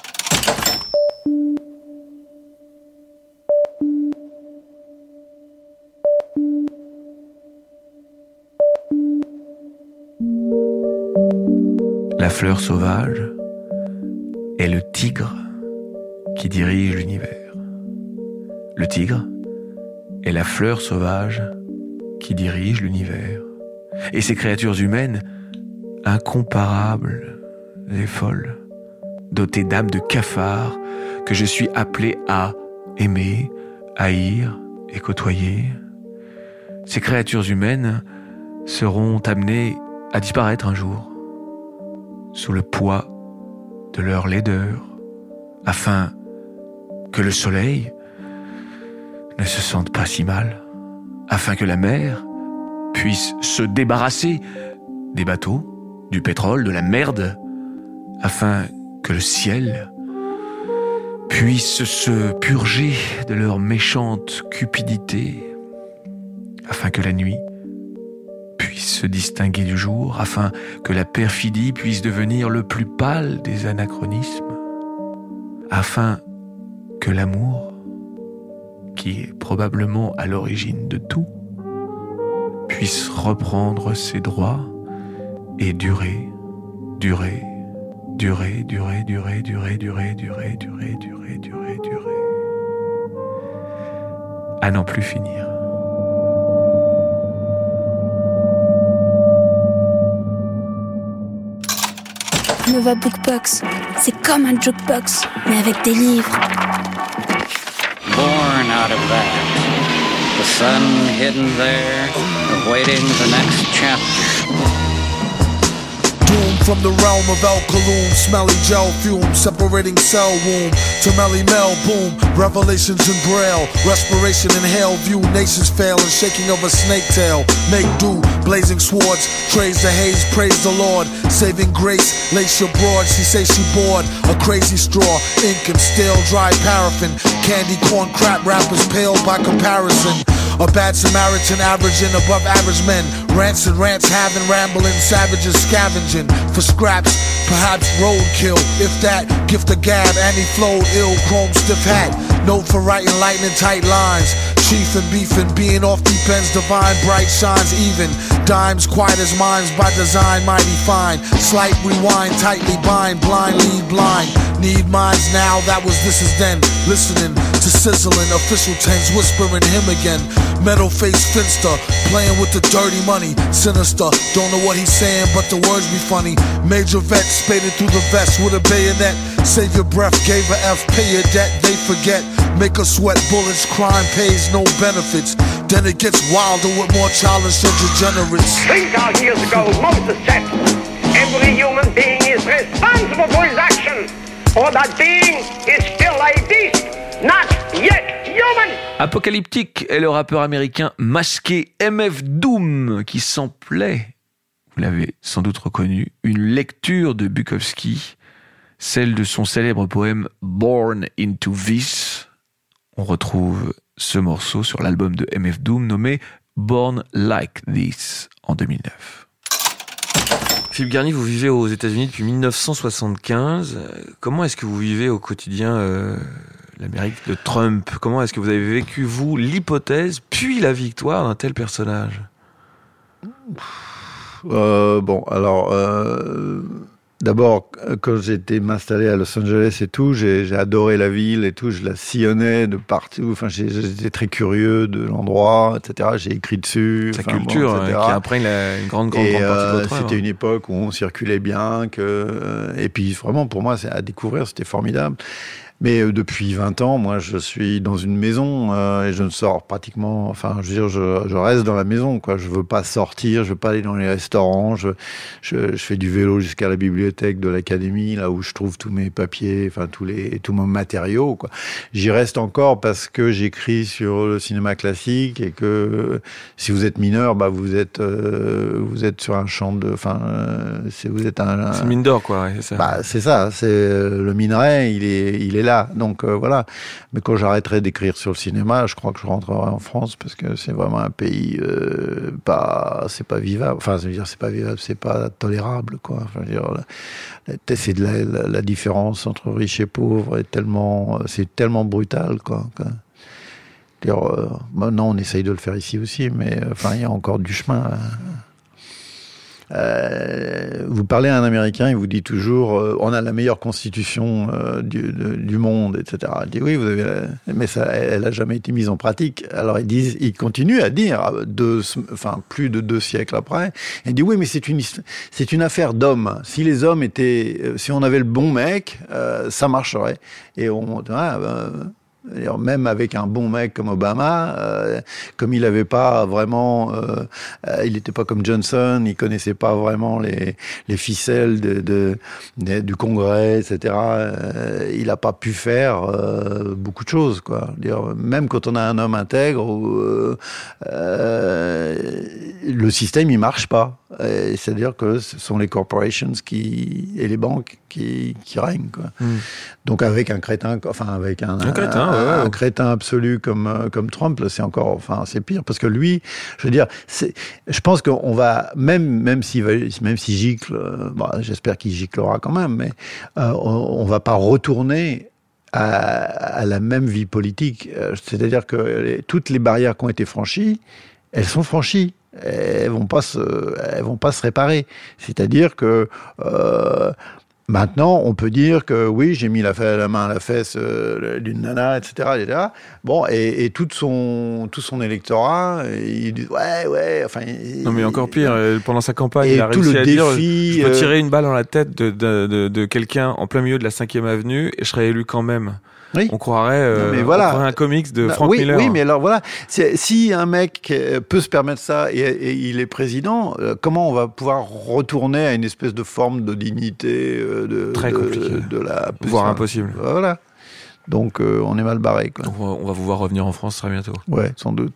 La fleur sauvage est le tigre qui dirige l'univers. Le tigre est la fleur sauvage qui dirige l'univers. Et ces créatures humaines, incomparables et folles, dotées d'âmes de cafards, que je suis appelé à aimer, haïr et côtoyer, ces créatures humaines seront amenées à disparaître un jour, sous le poids de leur laideur, afin que le soleil ne se sente pas si mal, afin que la mer puisse se débarrasser des bateaux, du pétrole, de la merde, afin que le ciel puisse se purger de leur méchante cupidité, afin que la nuit puisse se distinguer du jour, afin que la perfidie puisse devenir le plus pâle des anachronismes, afin que l'amour, qui est probablement à l'origine de tout, puisse reprendre ses droits et durer, durer, durer, durer, durer, durer, durer, durer, durer, durer, durer, durer, à n'en plus finir. Nova Bookbox, c'est comme un jukebox, mais avec des livres. Born out of that, the sun hidden there, awaiting the next chapter. Doom from the realm of El Kaloum, smelly gel fume, separating cell womb to Melly Mel boom, revelations in braille, respiration in hell view, nations fail and shaking of a snake tail, make do, blazing swords, trays the haze, praise the Lord, saving grace, lace your broad, she say she bored, a crazy straw, ink and stale, dry paraffin, candy corn crap rappers pale by comparison. A bad Samaritan averaging above average men. Rants and rants having rambling savages scavenging for scraps, perhaps roadkill. If that, gift a gab and he flowed ill, chrome stiff hat. Note for writing lightning tight lines. Chief and beefing, being off deep ends, divine, bright shines even. Dimes quiet as minds by design, mighty fine. Slight rewind, tightly bind, blind lead blind. Need minds now, that was this is then. Listening to sizzling, official tens whispering him again. Metal face finster, playing with the dirty money. Sinister, don't know what he's saying, but the words be funny. Major vet spaded through the vest with a bayonet. Save your breath, gave a F, pay your debt, they forget. Make us sweat bullets, crime pays no benefits. Then it gets wilder with more childish and degenerates. three thousand years ago, Moses said, every human being is responsible for his actions, or that being is still a beast, not yet human. Apocalyptique est le rappeur américain masqué M F Doom qui samplait, vous l'avez sans doute reconnu, une lecture de Bukowski, celle de son célèbre poème Born into This. On retrouve ce morceau sur l'album de M F Doom nommé Born Like This en deux mille neuf. Philippe Garnier, vous vivez aux États-Unis depuis dix-neuf cent soixante-quinze. Comment est-ce que vous vivez au quotidien euh, l'Amérique de Trump? Comment est-ce que vous avez vécu, vous, l'hypothèse, puis la victoire d'un tel personnage? euh, Bon, alors... Euh... D'abord, quand j'étais m'installer à Los Angeles et tout, j'ai, j'ai adoré la ville et tout, je la sillonnais de partout. Enfin, j'ai, j'étais très curieux de l'endroit, et cetera. J'ai écrit dessus. Sa enfin, culture, bon, et cetera. Hein, qui imprègne la, une grande, grande, et, grande partie euh, de votre œuvre. C'était une époque où on circulait bien, que et puis vraiment pour moi, c'est à découvrir, c'était formidable. Mais euh, depuis vingt ans, moi, je suis dans une maison euh, et je ne sors pratiquement... Enfin, je veux dire, je, je reste dans la maison, quoi. Je veux pas sortir, je veux pas aller dans les restaurants. Je, je, je fais du vélo jusqu'à la bibliothèque de l'académie, là où je trouve tous mes papiers, enfin tous les tous mes matériaux, quoi. J'y reste encore parce que j'écris sur le cinéma classique et que euh, si vous êtes mineur, bah vous êtes euh, vous êtes sur un champ de... Enfin, euh, c'est vous êtes un... C'est une mine d'or, quoi. Ouais, c'est ça. Bah c'est ça. C'est euh, le minerai, il est il est là. Donc euh, voilà. Mais quand j'arrêterai d'écrire sur le cinéma, je crois que je rentrerai en France parce que c'est vraiment un pays euh, pas, c'est pas vivable. Enfin, je veux dire, c'est pas vivable, c'est pas tolérable, quoi. Enfin, je veux dire, la, c'est de la, la, la différence entre riches et pauvres est tellement, c'est tellement brutal, quoi. Dire, euh, maintenant, on essaye de le faire ici aussi, mais enfin, il y a encore du chemin. Hein. Euh, vous parlez à un Américain, il vous dit toujours euh, on a la meilleure constitution euh, du, de, du monde, et cetera. Il dit oui, vous avez la... mais ça, elle n'a jamais été mise en pratique. Alors ils disent, ils continuent à dire, deux, enfin plus de deux siècles après, il dit oui, mais c'est une c'est une affaire d'hommes. Si les hommes étaient, si on avait le bon mec, euh, ça marcherait. Et on, ah, ben, C'est-à-dire, même avec un bon mec comme Obama, euh, comme il n'avait pas vraiment, euh, euh, il n'était pas comme Johnson, il connaissait pas vraiment les les ficelles de, de, de du Congrès, et cetera. Euh, il n'a pas pu faire euh, beaucoup de choses, quoi. Dire, même quand on a un homme intègre, euh, euh, le système il marche pas. Et c'est-à-dire que ce sont les corporations qui et les banques qui qui règnent, quoi. Mm. Donc avec un crétin, enfin avec un, un crétin, un, ouais, ouais. un crétin absolu comme comme Trump, là, c'est encore, enfin c'est pire parce que lui, je veux dire, c'est, je pense qu'on va même même s'il va, même s'il gicle, euh, bon, j'espère qu'il giclera quand même, mais euh, on, on va pas retourner à, à la même vie politique. C'est-à-dire que les, toutes les barrières qui ont été franchies, elles sont franchies. Elles vont pas se, elles vont pas se réparer. C'est-à-dire que euh, maintenant, on peut dire que oui, j'ai mis la, la main à la fesse euh, d'une nana, et cetera, et cetera. Bon, et, et tout son, tout son électorat, il dit ouais, ouais. Enfin, il, non, mais encore pire. Il, pendant sa campagne, et il a tout réussi le à défi, dire je peux euh, tirer une balle dans la tête de, de, de, de quelqu'un en plein milieu de la cinquième avenue et je serais élu quand même. Oui. On croirait, euh, non, mais voilà. on croirait un comics de Frank oui, Miller. Oui, mais alors voilà, c'est, si un mec peut se permettre ça et, et il est président, euh, comment on va pouvoir retourner à une espèce de forme de dignité euh, de, Très de, compliqué. de la... Voire impossible. Voilà. Donc euh, on est mal barré, quoi. On va, on va vous voir revenir en France très bientôt. Ouais, sans doute.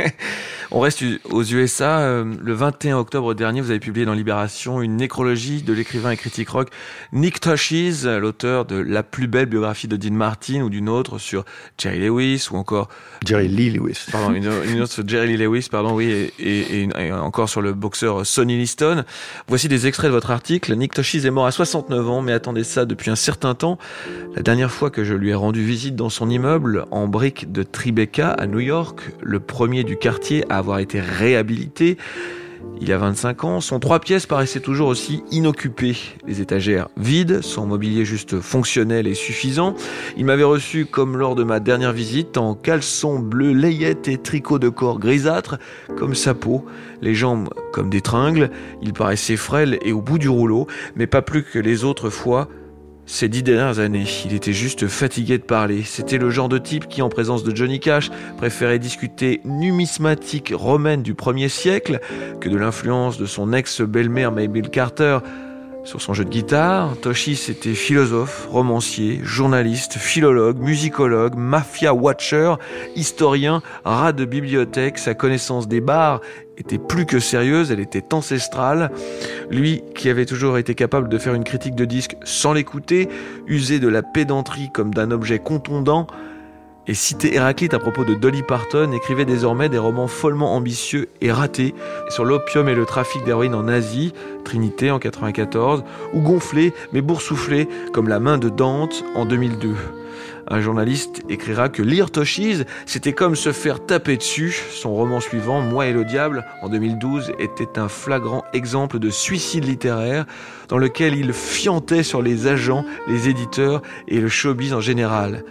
On reste aux U S A. Euh, le vingt et un octobre dernier, vous avez publié dans Libération une nécrologie de l'écrivain et critique rock Nick Tosches, l'auteur de La plus belle biographie de Dean Martin ou d'une autre sur Jerry Lewis ou encore Jerry Lee Lewis. Pardon, une, une autre sur Jerry Lee Lewis, pardon, oui, et, et, et, une, et encore sur le boxeur Sonny Liston. Voici des extraits de votre article. Nick Tosches est mort à soixante-neuf ans, mais attendez ça depuis un certain temps. La dernière fois que je lui ai rendu visite dans son immeuble en briques de Tribeca à New York, le premier du quartier à avoir été réhabilité il y a vingt-cinq ans, son trois pièces paraissait toujours aussi inoccupé. Les étagères vides, son mobilier juste fonctionnel et suffisant. Il m'avait reçu comme lors de ma dernière visite en caleçon bleu layette et tricot de corps grisâtre comme sa peau, les jambes comme des tringles. Il paraissait frêle et au bout du rouleau, mais pas plus que les autres fois. Ces dix dernières années, il était juste fatigué de parler. C'était le genre de type qui, en présence de Johnny Cash, préférait discuter numismatique romaine du premier siècle que de l'influence de son ex-belle-mère Mabel Carter sur son jeu de guitare. Tosches était philosophe, romancier, journaliste, philologue, musicologue, mafia watcher, historien, rat de bibliothèque. Sa connaissance des bars était plus que sérieuse, elle était ancestrale. Lui, qui avait toujours été capable de faire une critique de disque sans l'écouter, user de la pédanterie comme d'un objet contondant, et citer Héraclite à propos de Dolly Parton, écrivait désormais des romans follement ambitieux et ratés sur l'opium et le trafic d'héroïne en Asie, Trinité en quatre-vingt-quatorze, ou gonflé mais boursouflé comme La main de Dante en deux mille deux. Un journaliste écrira que lire Tosches, c'était comme se faire taper dessus. Son roman suivant, Moi et le diable, en deux mille douze, était un flagrant exemple de suicide littéraire dans lequel il fiantait sur les agents, les éditeurs et le showbiz en général.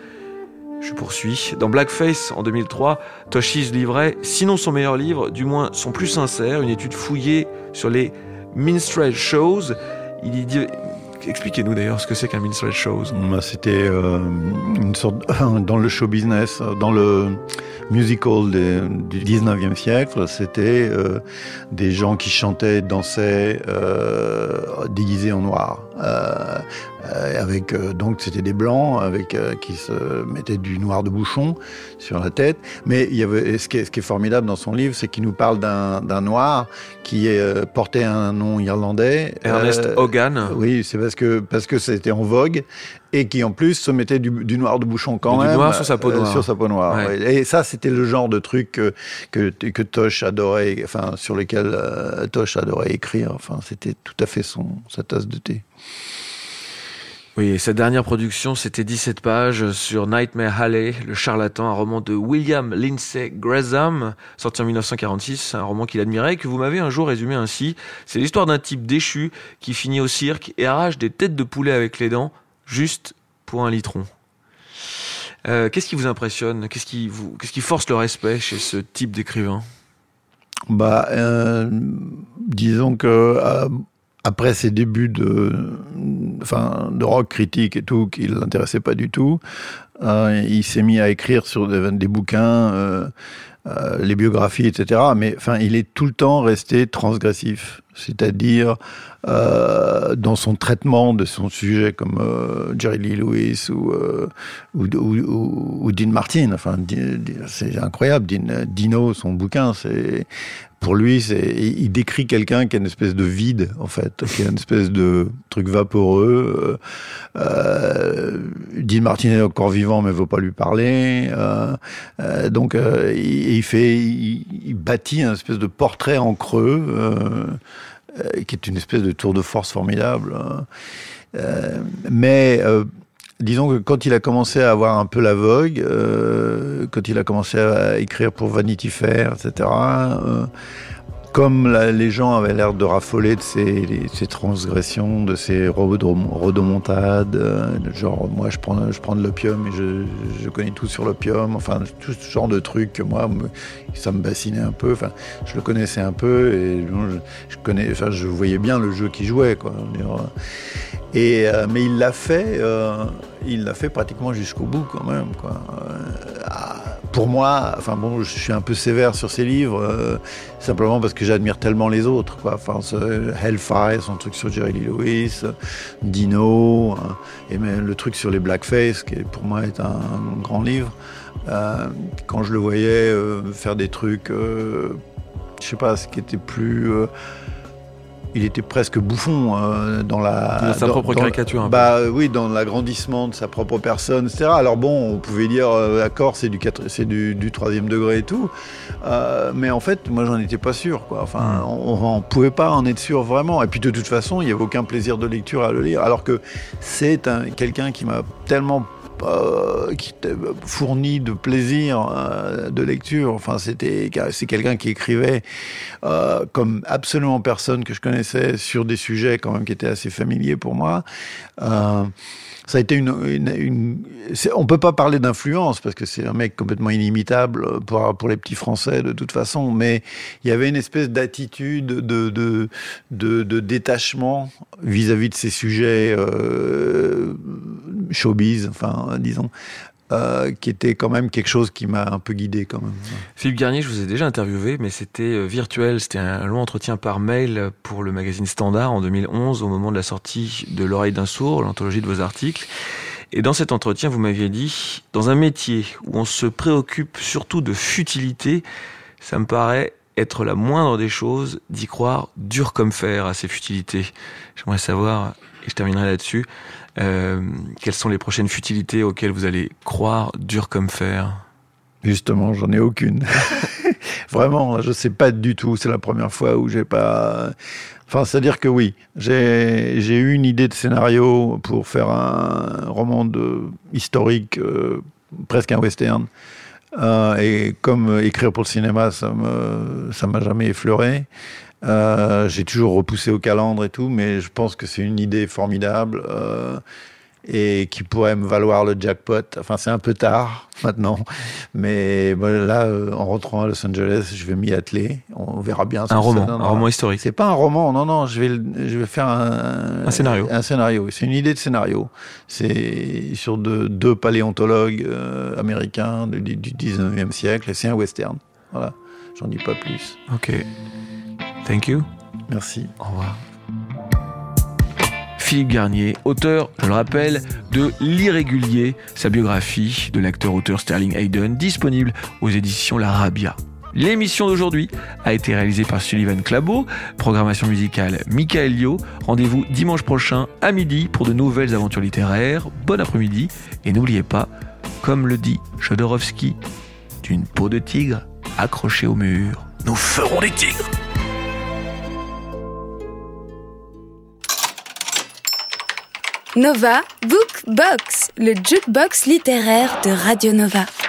Je poursuis. Dans Blackface, en deux mille trois, Tosches livrait, sinon son meilleur livre, du moins son plus sincère, une étude fouillée sur les minstrel shows. Il y dit... Expliquez-nous d'ailleurs ce que c'est qu'un minstrel shows. Bah, c'était euh, une sorte dans le show business, dans le musical de, du dix-neuvième siècle, c'était euh, des gens qui chantaient, dansaient, euh, déguisés en noir. Euh, avec euh, donc c'était des blancs avec euh, qui se mettaient du noir de bouchon sur la tête. Mais il y avait ce qui est, ce qui est formidable dans son livre, c'est qu'il nous parle d'un, d'un noir qui euh, portait un nom irlandais. Ernest euh, Hogan. Oui, c'est parce que parce que c'était en vogue et qui en plus se mettait du, du noir de bouchon quand du même. Du noir sur sa peau noire. Euh, sur sa peau noire. Ouais. Ouais. Et ça, c'était le genre de truc que que, que Tosh adorait, enfin sur lequel euh, Tosh adorait écrire. Enfin, c'était tout à fait son sa tasse de thé. Oui, et sa dernière production, c'était dix-sept pages sur Nightmare Alley, le charlatan, un roman de William Lindsay Gresham, sorti en dix-neuf cent quarante-six, un roman qu'il admirait et que vous m'avez un jour résumé ainsi. C'est l'histoire d'un type déchu qui finit au cirque et arrache des têtes de poulet avec les dents, juste pour un litron. Euh, qu'est-ce qui vous impressionne ? Qu'est-ce qui vous, qu'est-ce qui force le respect chez ce type d'écrivain ? Bah, euh, disons que... Euh, après ses débuts de, enfin, de rock critique et tout, qui ne l'intéressait pas du tout, euh, il s'est mis à écrire sur des, des bouquins, euh, euh, les biographies, et cetera. Mais enfin, il est tout le temps resté transgressif, c'est-à-dire euh, dans son traitement de son sujet, comme euh, Jerry Lee Lewis ou, euh, ou, ou, ou, ou Dean Martin. Enfin, c'est incroyable. Dean, Dino, son bouquin, c'est pour lui, c'est, il décrit quelqu'un qui a une espèce de vide, en fait, qui a une espèce de truc vaporeux. Euh, Dean Martin est encore vivant, mais veut pas lui parler. Euh, euh, donc, euh, il, il fait, il, il bâtit un espèce de portrait en creux, euh, euh, qui est une espèce de tour de force formidable. Euh, mais euh, disons que quand il a commencé à avoir un peu la vogue, euh, quand il a commencé à écrire pour Vanity Fair, et cetera, euh, comme la, les gens avaient l'air de raffoler de ces, ces transgressions, de ces rodomontades, euh, genre moi je prends, je prends de l'opium et je, je connais tout sur l'opium, enfin tout ce genre de trucs que moi me, ça me bassinait un peu, enfin je le connaissais un peu et je, je connais, enfin je voyais bien le jeu qu'il jouait, quoi. Et euh, mais il l'a fait, euh, il l'a fait pratiquement jusqu'au bout quand même, quoi. Euh, pour moi, enfin bon, je suis un peu sévère sur ses livres, euh, simplement parce que j'admire tellement les autres, quoi. Enfin, ce Hellfire, son truc sur Jerry Lee Lewis, Dino, hein, et même le truc sur les blackface, qui pour moi est un grand livre. Euh, quand je le voyais euh, faire des trucs, euh, je sais pas, ce qui était plus euh, il était presque bouffon euh, dans la dans sa dans, propre dans, caricature. Un bah peu. oui, dans l'agrandissement de sa propre personne, et cetera. Alors bon, on pouvait dire euh, d'accord, c'est du quatre, c'est du, du troisième degré et tout, euh, mais en fait, moi, j'en étais pas sûr, quoi. Enfin, mm. on, on pouvait pas en être sûr vraiment. Et puis de toute façon, il y avait aucun plaisir de lecture à le lire. Alors que c'est un, quelqu'un qui m'a tellement Euh, qui fourni de plaisir euh, de lecture. Enfin, c'était, c'est quelqu'un qui écrivait euh, comme absolument personne que je connaissais sur des sujets quand même qui étaient assez familiers pour moi. Euh, ça a été une, une, une c'est, on peut pas parler d'influence parce que c'est un mec complètement inimitable pour pour les petits Français de toute façon, mais il y avait une espèce d'attitude de de de, de détachement vis-à-vis de ces sujets euh, showbiz, enfin disons. Euh, qui était quand même quelque chose qui m'a un peu guidé quand même. Philippe Garnier, je vous ai déjà interviewé, mais c'était virtuel, c'était un long entretien par mail pour le magazine Standard en deux mille onze, au moment de la sortie de L'Oreille d'un sourd, l'anthologie de vos articles. Et dans cet entretien, vous m'aviez dit, dans un métier où on se préoccupe surtout de futilité, ça me paraît être la moindre des choses d'y croire dur comme fer à ces futilités. J'aimerais savoir, et je terminerai là-dessus, Euh, quelles sont les prochaines futilités auxquelles vous allez croire dur comme fer? Justement, j'en ai aucune. Vraiment, je sais pas du tout. C'est la première fois où j'ai pas... Enfin, c'est-à-dire que oui, j'ai, j'ai eu une idée de scénario pour faire un roman de, historique, euh, presque un western. Euh, et comme écrire pour le cinéma, ça me, ça m'a jamais effleuré. Euh, j'ai toujours repoussé au calendre et tout, mais je pense que c'est une idée formidable euh, et qui pourrait me valoir le jackpot. Enfin, c'est un peu tard maintenant, mais bon, là, euh, en rentrant à Los Angeles, je vais m'y atteler. On verra bien. Un roman, un roman historique. C'est pas un roman, non, non. Je vais, je vais faire un, un scénario. Un scénario. C'est une idée de scénario. C'est sur de, deux paléontologues euh, américains du, du dix-neuvième siècle, et c'est un western. Voilà. J'en dis pas plus. Ok. Thank you. Merci. Au revoir. Philippe Garnier, auteur, je le rappelle, de L'Irrégulier, sa biographie de l'acteur-auteur Sterling Hayden, disponible aux éditions La Rabia. L'émission d'aujourd'hui a été réalisée par Sullivan Clabo, programmation musicale Michael Lio. Rendez-vous dimanche prochain à midi pour de nouvelles aventures littéraires. Bon après-midi et n'oubliez pas, comme le dit Jodorowsky, d'une peau de tigre accrochée au mur, nous ferons des tigres. Nova Book Box, le jukebox littéraire de Radio Nova.